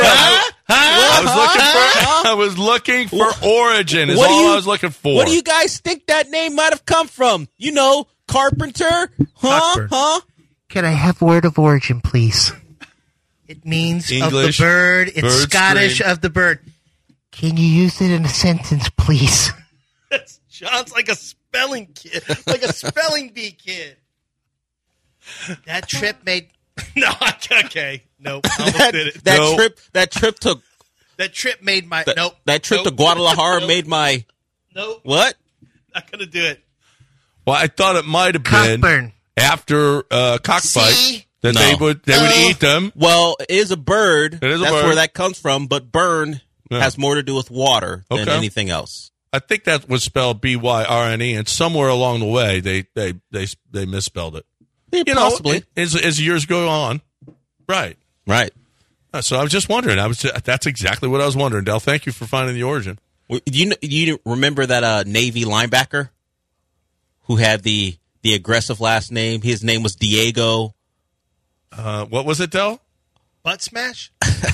Speaker 7: from?
Speaker 5: I was looking for origin. Is all I was looking for.
Speaker 7: What do you guys think that name might have come from? You know, carpenter? Huh?
Speaker 10: Can I have word of origin, please?
Speaker 6: It means
Speaker 5: English,
Speaker 6: of the bird. It's
Speaker 5: bird
Speaker 6: Scottish
Speaker 5: stream.
Speaker 6: of the bird.
Speaker 10: Can you use it in a sentence, please?
Speaker 6: John's like a spelling kid, like a spelling bee kid. That trip made okay. Nope. Almost did it.
Speaker 7: That trip
Speaker 6: made my nope.
Speaker 7: That trip to Guadalajara made my
Speaker 6: nope.
Speaker 7: What?
Speaker 6: Not gonna do it.
Speaker 5: Well, I thought it might have been after cockfight that they would eat them.
Speaker 7: Well, it is a bird.
Speaker 5: It is a
Speaker 7: That's
Speaker 5: bird.
Speaker 7: where that comes from. But burn has more to do with water than anything else.
Speaker 5: I think that was spelled BYRNE, and somewhere along the way they misspelled it.
Speaker 7: Possibly
Speaker 5: as years go on, right. So I was just wondering. That's exactly what I was wondering. Del, thank you for finding the origin.
Speaker 7: You remember that Navy linebacker who had the aggressive last name? His name was Diego.
Speaker 5: What was it, Del?
Speaker 6: Butt smash.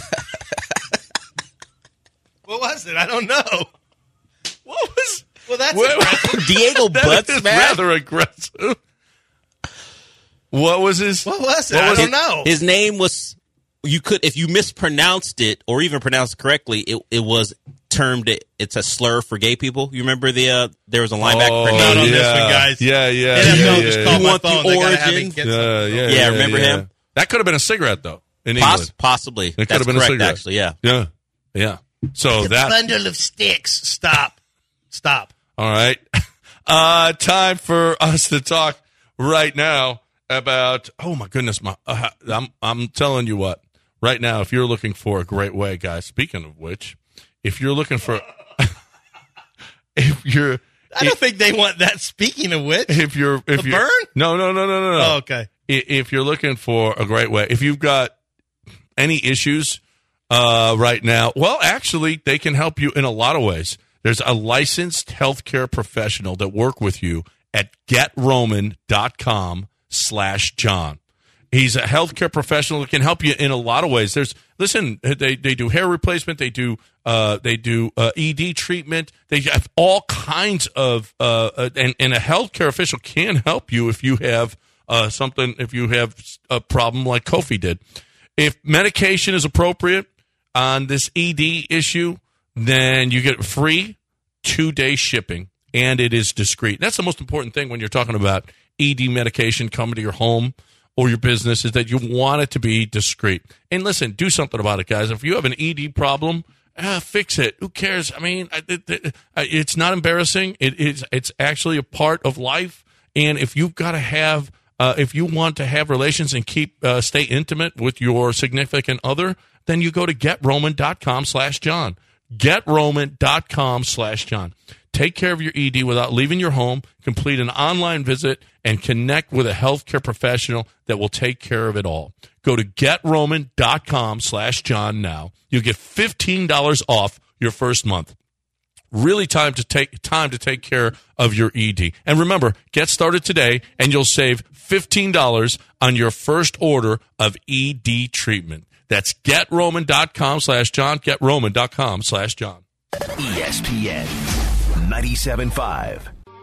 Speaker 6: What was it? I don't know.
Speaker 5: What was?
Speaker 6: Well, that's aggressive.
Speaker 7: Diego Butt smash.
Speaker 5: Rather aggressive. What was his?
Speaker 6: What was it? I don't know.
Speaker 7: His name was. You could, if you mispronounced it or even pronounced it correctly, it was termed. It's a slur for gay people. You remember there was a linebacker
Speaker 6: not on this one, guys.
Speaker 5: Yeah.
Speaker 7: You want the origin?
Speaker 5: Yeah.
Speaker 7: Remember him?
Speaker 5: That could have been a cigarette, though. In England,
Speaker 7: possibly.
Speaker 5: It could have been
Speaker 7: correct,
Speaker 5: a cigarette.
Speaker 7: actually.
Speaker 5: Yeah. So that
Speaker 6: bundle of sticks. Stop.
Speaker 5: All right. Time for us to talk right now about. Oh my goodness, I'm telling you what. Right now, if you're looking for a great way, guys. Speaking of which, if you're looking for,
Speaker 6: I don't think they want that. Speaking of which,
Speaker 5: if you're
Speaker 6: burn?
Speaker 5: No.
Speaker 6: Oh, okay.
Speaker 5: If you're looking for a great way, if you've got any issues right now, well, actually, they can help you in a lot of ways. There's a licensed healthcare professional that work with you at GetRoman.com/John. He's a healthcare professional that can help you in a lot of ways. They do hair replacement. They do ED treatment. They have all kinds of and a healthcare official can help you if you have if you have a problem like Kofi did. If medication is appropriate on this ED issue, then you get free 2-day shipping, and it is discreet. That's the most important thing when you're talking about ED medication coming to your home or your business, is that you want it to be discreet. And listen, do something about it, guys. If you have an ED problem, fix it. Who cares? I mean, it's not embarrassing. It's actually a part of life. And if you've got to have, if you want to have relations and stay intimate with your significant other, then you go to GetRoman.com/John. GetRoman.com/John. take care of your ED without leaving your home, complete an online visit, and connect with a healthcare professional that will take care of it all. Go to GetRoman.com/John now. You'll get $15 off your first month. Really time to take care of your ED. And remember, get started today, and you'll save $15 on your first order of ED treatment. That's GetRoman.com/John. GetRoman.com/John.
Speaker 3: ESPN 97.5.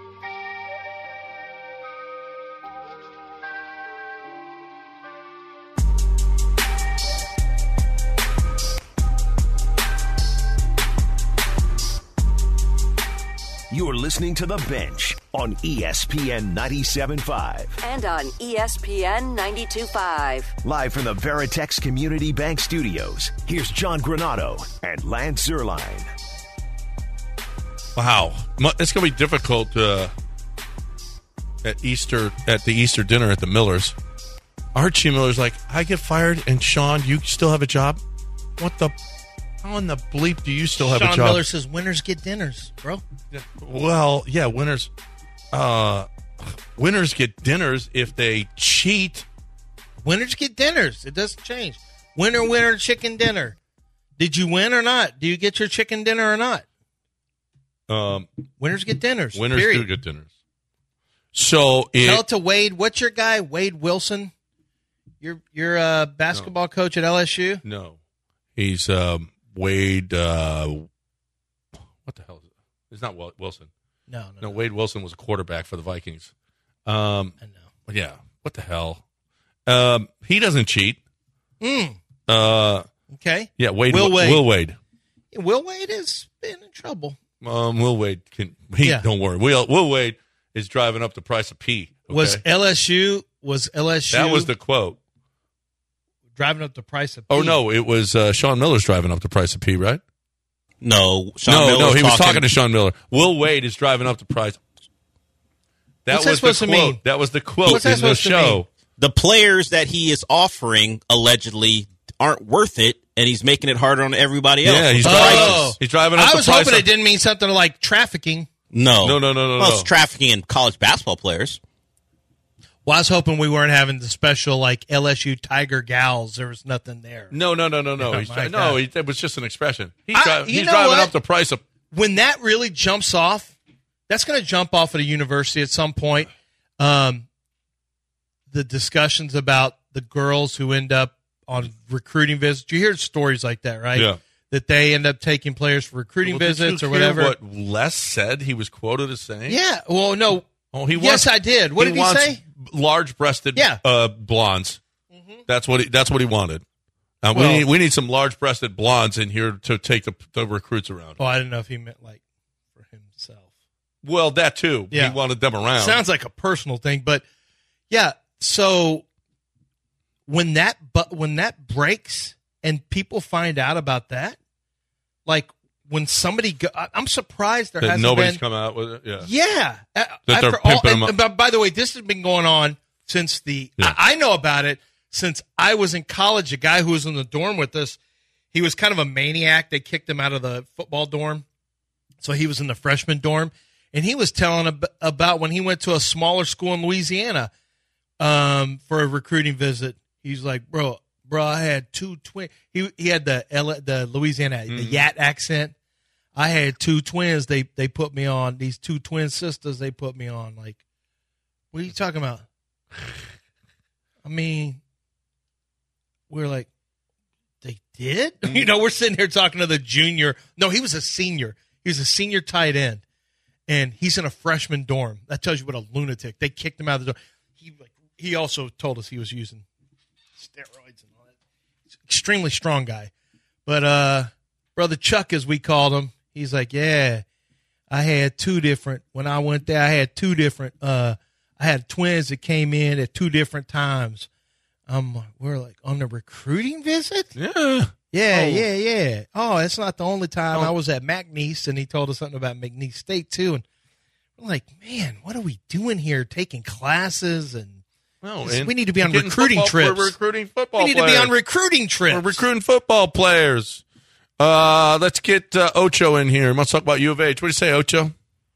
Speaker 3: You're listening to The Bench on ESPN 97.5.
Speaker 4: And on ESPN 92.5.
Speaker 3: Live from the Veritex Community Bank Studios, here's John Granato and Lance Zierlein.
Speaker 5: Wow. It's going to be difficult at the Easter dinner at the Millers. Archie Miller's like, I get fired, and Sean, you still have a job? How in the bleep do you still have a job?
Speaker 6: Sean Miller says winners get dinners, bro.
Speaker 5: Well, yeah, winners get dinners if they cheat.
Speaker 6: Winners get dinners. It doesn't change. Winner, chicken dinner. Did you win or not? Do you get your chicken dinner or not? Winners get dinners.
Speaker 5: Winners
Speaker 6: period.
Speaker 5: do get dinners. So
Speaker 6: tell it to Wade. What's your guy? Wade Wilson. You're a basketball coach at LSU?
Speaker 5: No. He's Wade, what the hell is it? It's not Wilson.
Speaker 6: No.
Speaker 5: Wade Wilson was a quarterback for the Vikings.
Speaker 6: I know.
Speaker 5: Yeah. What the hell? He doesn't cheat.
Speaker 6: Okay.
Speaker 5: Yeah, Wade.
Speaker 6: Will Wade.
Speaker 5: Will Wade.
Speaker 6: Will Wade has been in trouble.
Speaker 5: Will Wade don't worry. Will Wade is driving up the price of pee. Okay?
Speaker 6: Was LSU?
Speaker 5: That was the quote.
Speaker 6: Driving up the price of pee.
Speaker 5: Oh, no, it was Sean Miller's driving up the price of pee, right?
Speaker 7: No,
Speaker 5: he was talking to Sean Miller. Will Wade is driving up the price.
Speaker 6: What's that supposed to mean?
Speaker 5: That was the quote in the show.
Speaker 7: The players that he is offering allegedly aren't worth it, and he's making it harder on everybody else.
Speaker 5: Yeah, he's driving up the price.
Speaker 6: I was hoping it didn't mean something like trafficking.
Speaker 7: No.
Speaker 5: Well,
Speaker 7: it's trafficking in college basketball players.
Speaker 6: Well, I was hoping we weren't having the special like LSU Tiger Gals. There was nothing there.
Speaker 5: No. It was just an expression. He's driving up the price of.
Speaker 6: When that really jumps off, that's going to jump off at a university at some point. The discussions about the girls who end up on recruiting visits. You hear stories like that, right?
Speaker 5: Yeah.
Speaker 6: That they end up taking players for recruiting visits or whatever.
Speaker 5: What Les said he was quoted as saying?
Speaker 6: Yeah. Well, no.
Speaker 5: Oh, he
Speaker 6: yes, I did. What did he say?
Speaker 5: Large-breasted blondes. Mm-hmm. That's what he wanted. We need some large-breasted blondes in here to take the recruits around.
Speaker 6: Oh, I didn't know if he meant like for himself.
Speaker 5: Well, that too.
Speaker 6: Yeah.
Speaker 5: He wanted them around.
Speaker 6: Sounds like a personal thing, but yeah. So when that breaks and people find out about that, like. When somebody I'm surprised there hasn't
Speaker 5: nobody's
Speaker 6: been.
Speaker 5: come out with it. Yeah.
Speaker 6: Yeah.
Speaker 5: They're pimping them up.
Speaker 6: By the way, this has been going on since I know about it since I was in college. A guy who was in the dorm with us, he was kind of a maniac. They kicked him out of the football dorm. So he was in the freshman dorm. And he was telling about when he went to a smaller school in Louisiana for a recruiting visit. He's like, bro, I had two twins. He had the Louisiana, the Yat accent. I had two twins. They put me on. These two twin sisters, they put me on. Like, what are you talking about? I mean, we're like, they did? We're sitting here talking to the junior. No, he was a senior. He was a senior tight end. And he's in a freshman dorm. That tells you what a lunatic. They kicked him out of the dorm. He also told us he was using steroids and all that. He's an extremely strong guy. But Brother Chuck, as we called him, he's like, yeah, I had two different. When I went there, I had two different. I had twins that came in at two different times. We're like, on the recruiting visit?
Speaker 5: Yeah.
Speaker 6: Yeah. Oh, it's not the only time. I was at McNeese, and he told us something about McNeese State, too. And we're like, man, what are we doing here? Taking classes and we need to be on recruiting trips.
Speaker 5: We're recruiting football players.
Speaker 6: We need to be on recruiting trips.
Speaker 5: We're recruiting football players. Let's get Ocho in here. Let's talk about U of H. What do you say, Ocho?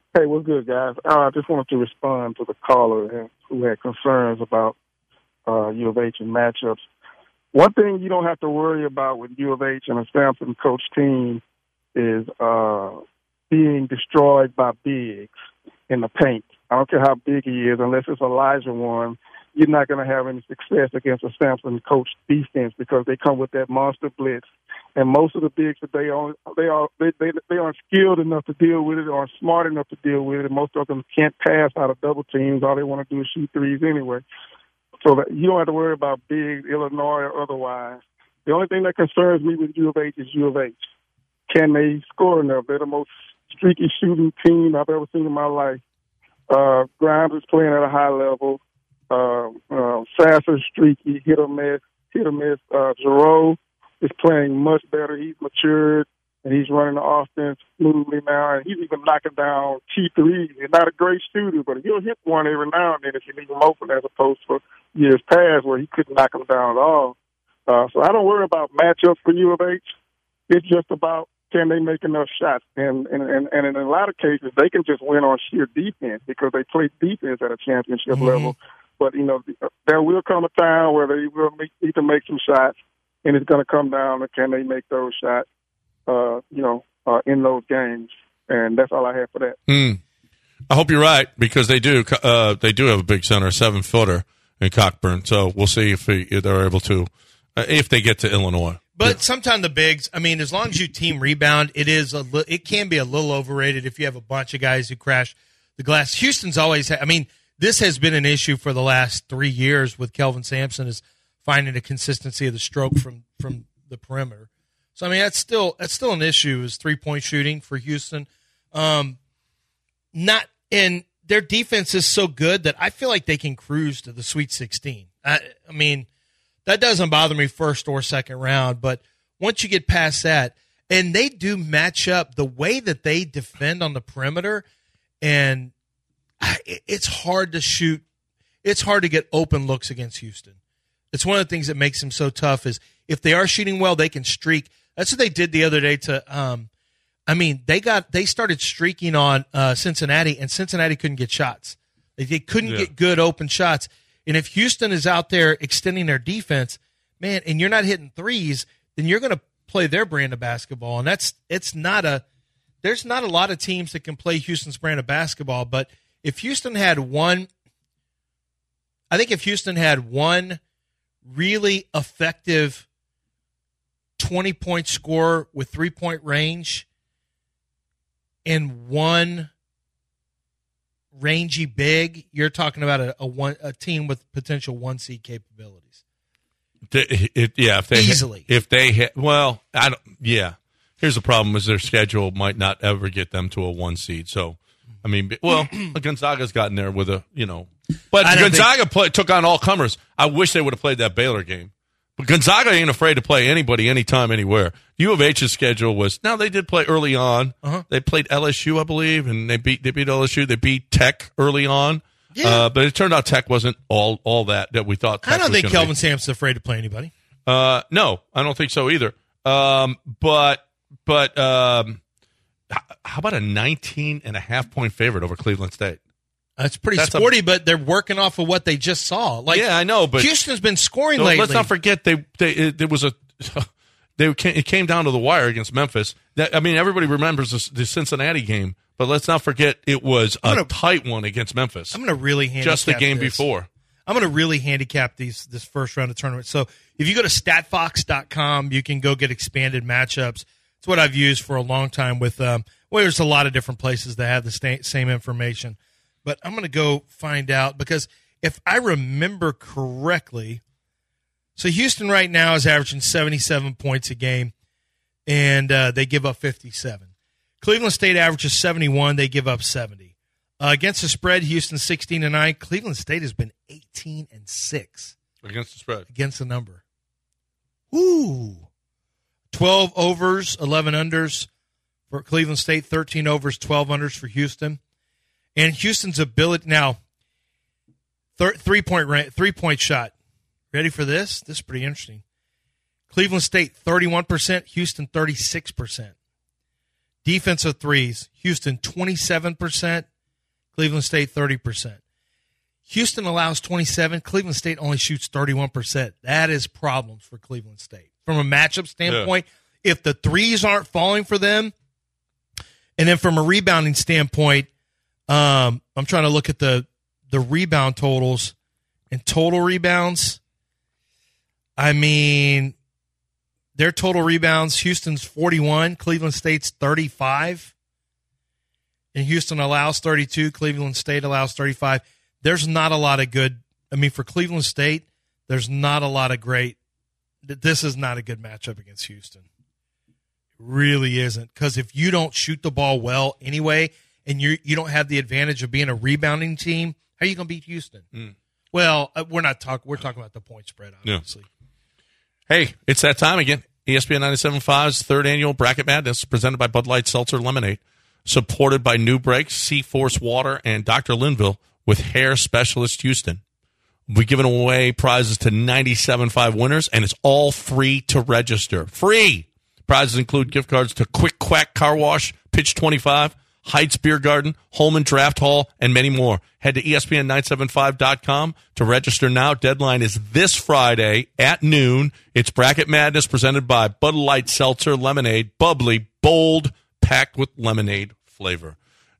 Speaker 11: Hey, what's good, guys? I just wanted to respond to the caller who had concerns about U of H and matchups. One thing you don't have to worry about with U of H and a Sampson coach team is being destroyed by bigs in the paint. I don't care how big he is, unless it's Elijah Warren, you're not going to have any success against a Sampson coach defense because they come with that monster blitz. And most of the bigs that they aren't skilled enough to deal with it, or aren't smart enough to deal with it. Most of them can't pass out of double teams. All they want to do is shoot threes anyway. So that you don't have to worry about bigs, Illinois or otherwise. The only thing that concerns me with U of H is U of H. Can they score enough? They're the most streaky shooting team I've ever seen in my life. Grimes is playing at a high level. Sasser's streaky, hit or miss. Giroux is playing much better. He's matured, and he's running the offense smoothly now, and he's even knocking down T3s. He's not a great shooter, but he'll hit one every now and then if you leave him open, as opposed to years past where he couldn't knock him down at all. So I don't worry about matchups for U of H. It's just about can they make enough shots. And in a lot of cases, they can just win on sheer defense because they play defense at a championship level. But, there will come a time where they will need to make some shots, and it's going to come down to can they make those shots, in those games. And that's all I have for that.
Speaker 5: I hope you're right, because they do have a big center, a 7-footer in Cockburn. So we'll see if they're able to, if they get to Illinois.
Speaker 6: But sometimes the bigs, as long as you team rebound, it can be a little overrated if you have a bunch of guys who crash the glass. Houston's always this has been an issue for the last 3 years with Kelvin Sampson, is finding a consistency of the stroke from the perimeter. So that's still an issue, is 3-point shooting for Houston. And their defense is so good that I feel like they can cruise to the Sweet 16. That doesn't bother me first or second round, but once you get past that, and they do match up the way that they defend on the perimeter, and it's hard to shoot. It's hard to get open looks against Houston. It's one of the things that makes them so tough is if they are shooting well, they can streak. That's what they did the other day to they started streaking on Cincinnati, and Cincinnati couldn't get shots. They couldn't get good open shots. And if Houston is out there extending their defense, man, and you're not hitting threes, then you're going to play their brand of basketball. And there's not a lot of teams that can play Houston's brand of basketball, but if Houston had one really effective 20-point scorer with 3-point range and one rangy big, you're talking about a team with potential 1-seed capabilities.
Speaker 5: Here's the problem: is their schedule might not ever get them to a 1-seed. So, Gonzaga's gotten there with but Gonzaga took on all comers. I wish they would have played that Baylor game. But Gonzaga ain't afraid to play anybody, anytime, anywhere. U of H's schedule was, now they did play early on. They played LSU, I believe, and they beat LSU. They beat Tech early on. Yeah. But it turned out Tech wasn't all that we thought Tech was.
Speaker 6: I don't think Kelvin Sampson's afraid to play anybody.
Speaker 5: No, I don't think so either. But how about a 19.5-point favorite over Cleveland State?
Speaker 6: That's pretty sporty, but they're working off of what they just saw.
Speaker 5: I know, but
Speaker 6: Houston's been scoring lately.
Speaker 5: Let's not forget it came down to the wire against Memphis. Everybody remembers the Cincinnati game, but let's not forget it was a tight one against Memphis.
Speaker 6: I'm going to really handicap
Speaker 5: just the game before.
Speaker 6: I'm going to really handicap this first round of tournament. So if you go to StatFox.com, you can go get expanded matchups. It's what I've used for a long time with. There's a lot of different places that have the same information. But I'm going to go find out, because if I remember correctly, so Houston right now is averaging 77 points a game, and they give up 57. Cleveland State averages 71. They give up 70. Against the spread, Houston 16-9. Cleveland State has been 18-6
Speaker 5: against the spread.
Speaker 6: Against the number. Ooh. 12 overs, 11 unders for Cleveland State. 13 overs, 12 unders for Houston. And Houston's ability now, 3-point shot. Ready for this? This is pretty interesting. Cleveland State 31%, Houston 36%. Defensive threes, Houston 27%, Cleveland State 30%. Houston allows 27, Cleveland State only shoots 31%. That is problems for Cleveland State. From a matchup standpoint, if the threes aren't falling for them, and then from a rebounding standpoint, I'm trying to look at the rebound totals and total rebounds. I mean, their total rebounds, Houston's 41, Cleveland State's 35. And Houston allows 32, Cleveland State allows 35. There's not a lot of good. I mean, for Cleveland State, there's not a lot of great. This is not a good matchup against Houston. It really isn't. Because if you don't shoot the ball well anyway, and you don't have the advantage of being a rebounding team, how are you going to beat Houston? Well, we're talking about the point spread, obviously.
Speaker 5: Yeah. Hey, it's that time again. ESPN 97.5's third annual Bracket Madness, presented by Bud Light Seltzer Lemonade, supported by New Breaks, Sea-Force Water, and Dr. Linville with Hair Specialist Houston. We're giving away prizes to 97.5 winners, and it's all free to register. Free! Prizes include gift cards to Quick Quack Car Wash, Pitch 25, Heights Beer Garden, Holman Draft Hall, and many more. Head to ESPN975.com to register now. Deadline is this Friday at noon. It's Bracket Madness presented by Bud Light Seltzer Lemonade. Bubbly, bold, packed with lemonade flavor.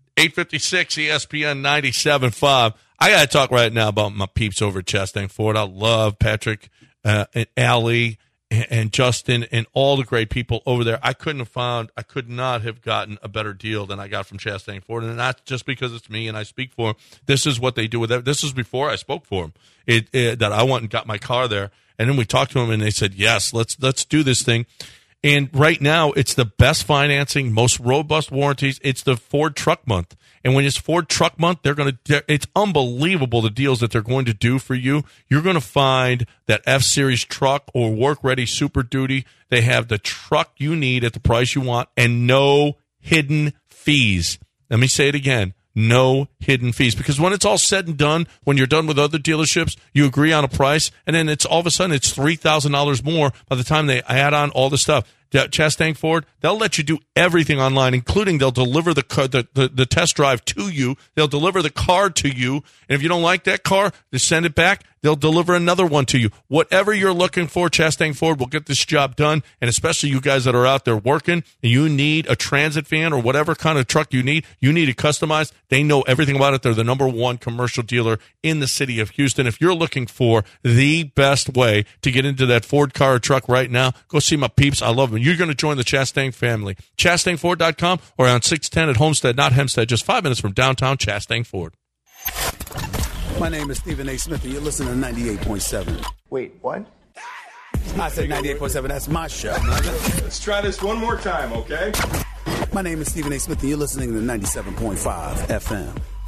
Speaker 5: 856 ESPN 97.5. I got to talk right now about my peeps over at Chastang Ford. I love Patrick and Allie and Justin and all the great people over there. I could not have gotten a better deal than I got from Chastang Ford, and not just because it's me and I speak for them. This is what they do with it. This is before I spoke for them. That I went and got my car there, and then we talked to them, and they said, "Yes, let's do this thing." And right now, it's the best financing, most robust warranties. It's the Ford Truck Month. And when it's Ford Truck Month, it's unbelievable the deals that they're going to do for you. You're going to find that F-Series truck or work-ready Super Duty. They have the truck you need at the price you want and no hidden fees. Let me say it again. No hidden fees. Because when it's all said and done, when you're done with other dealerships, you agree on a price, and then it's all of a sudden it's $3,000 more by the time they add on all the stuff. Chastang Ford, they'll let you do everything online, including they'll deliver the test drive to you. They'll deliver the car to you. And if you don't like that car, just send it back. They'll deliver another one to you. Whatever you're looking for, Chastang Ford will get this job done. And especially you guys that are out there working and you need a transit van or whatever kind of truck you need it customized. They know everything about it. They're the number one commercial dealer in the city of Houston. If you're looking for the best way to get into that Ford car or truck right now, go see my peeps. I love them. You're going to join the Chastang family. ChastangFord.com or on 610 at Homestead, not Hempstead, just 5 minutes from downtown Chastang Ford.
Speaker 12: My name is Stephen A. Smith, and you're listening to 98.7.
Speaker 13: Wait, what?
Speaker 12: I said 98.7. That's my show.
Speaker 13: Let's try this one more time, okay?
Speaker 12: My name is Stephen A. Smith, and you're listening to 97.5 FM.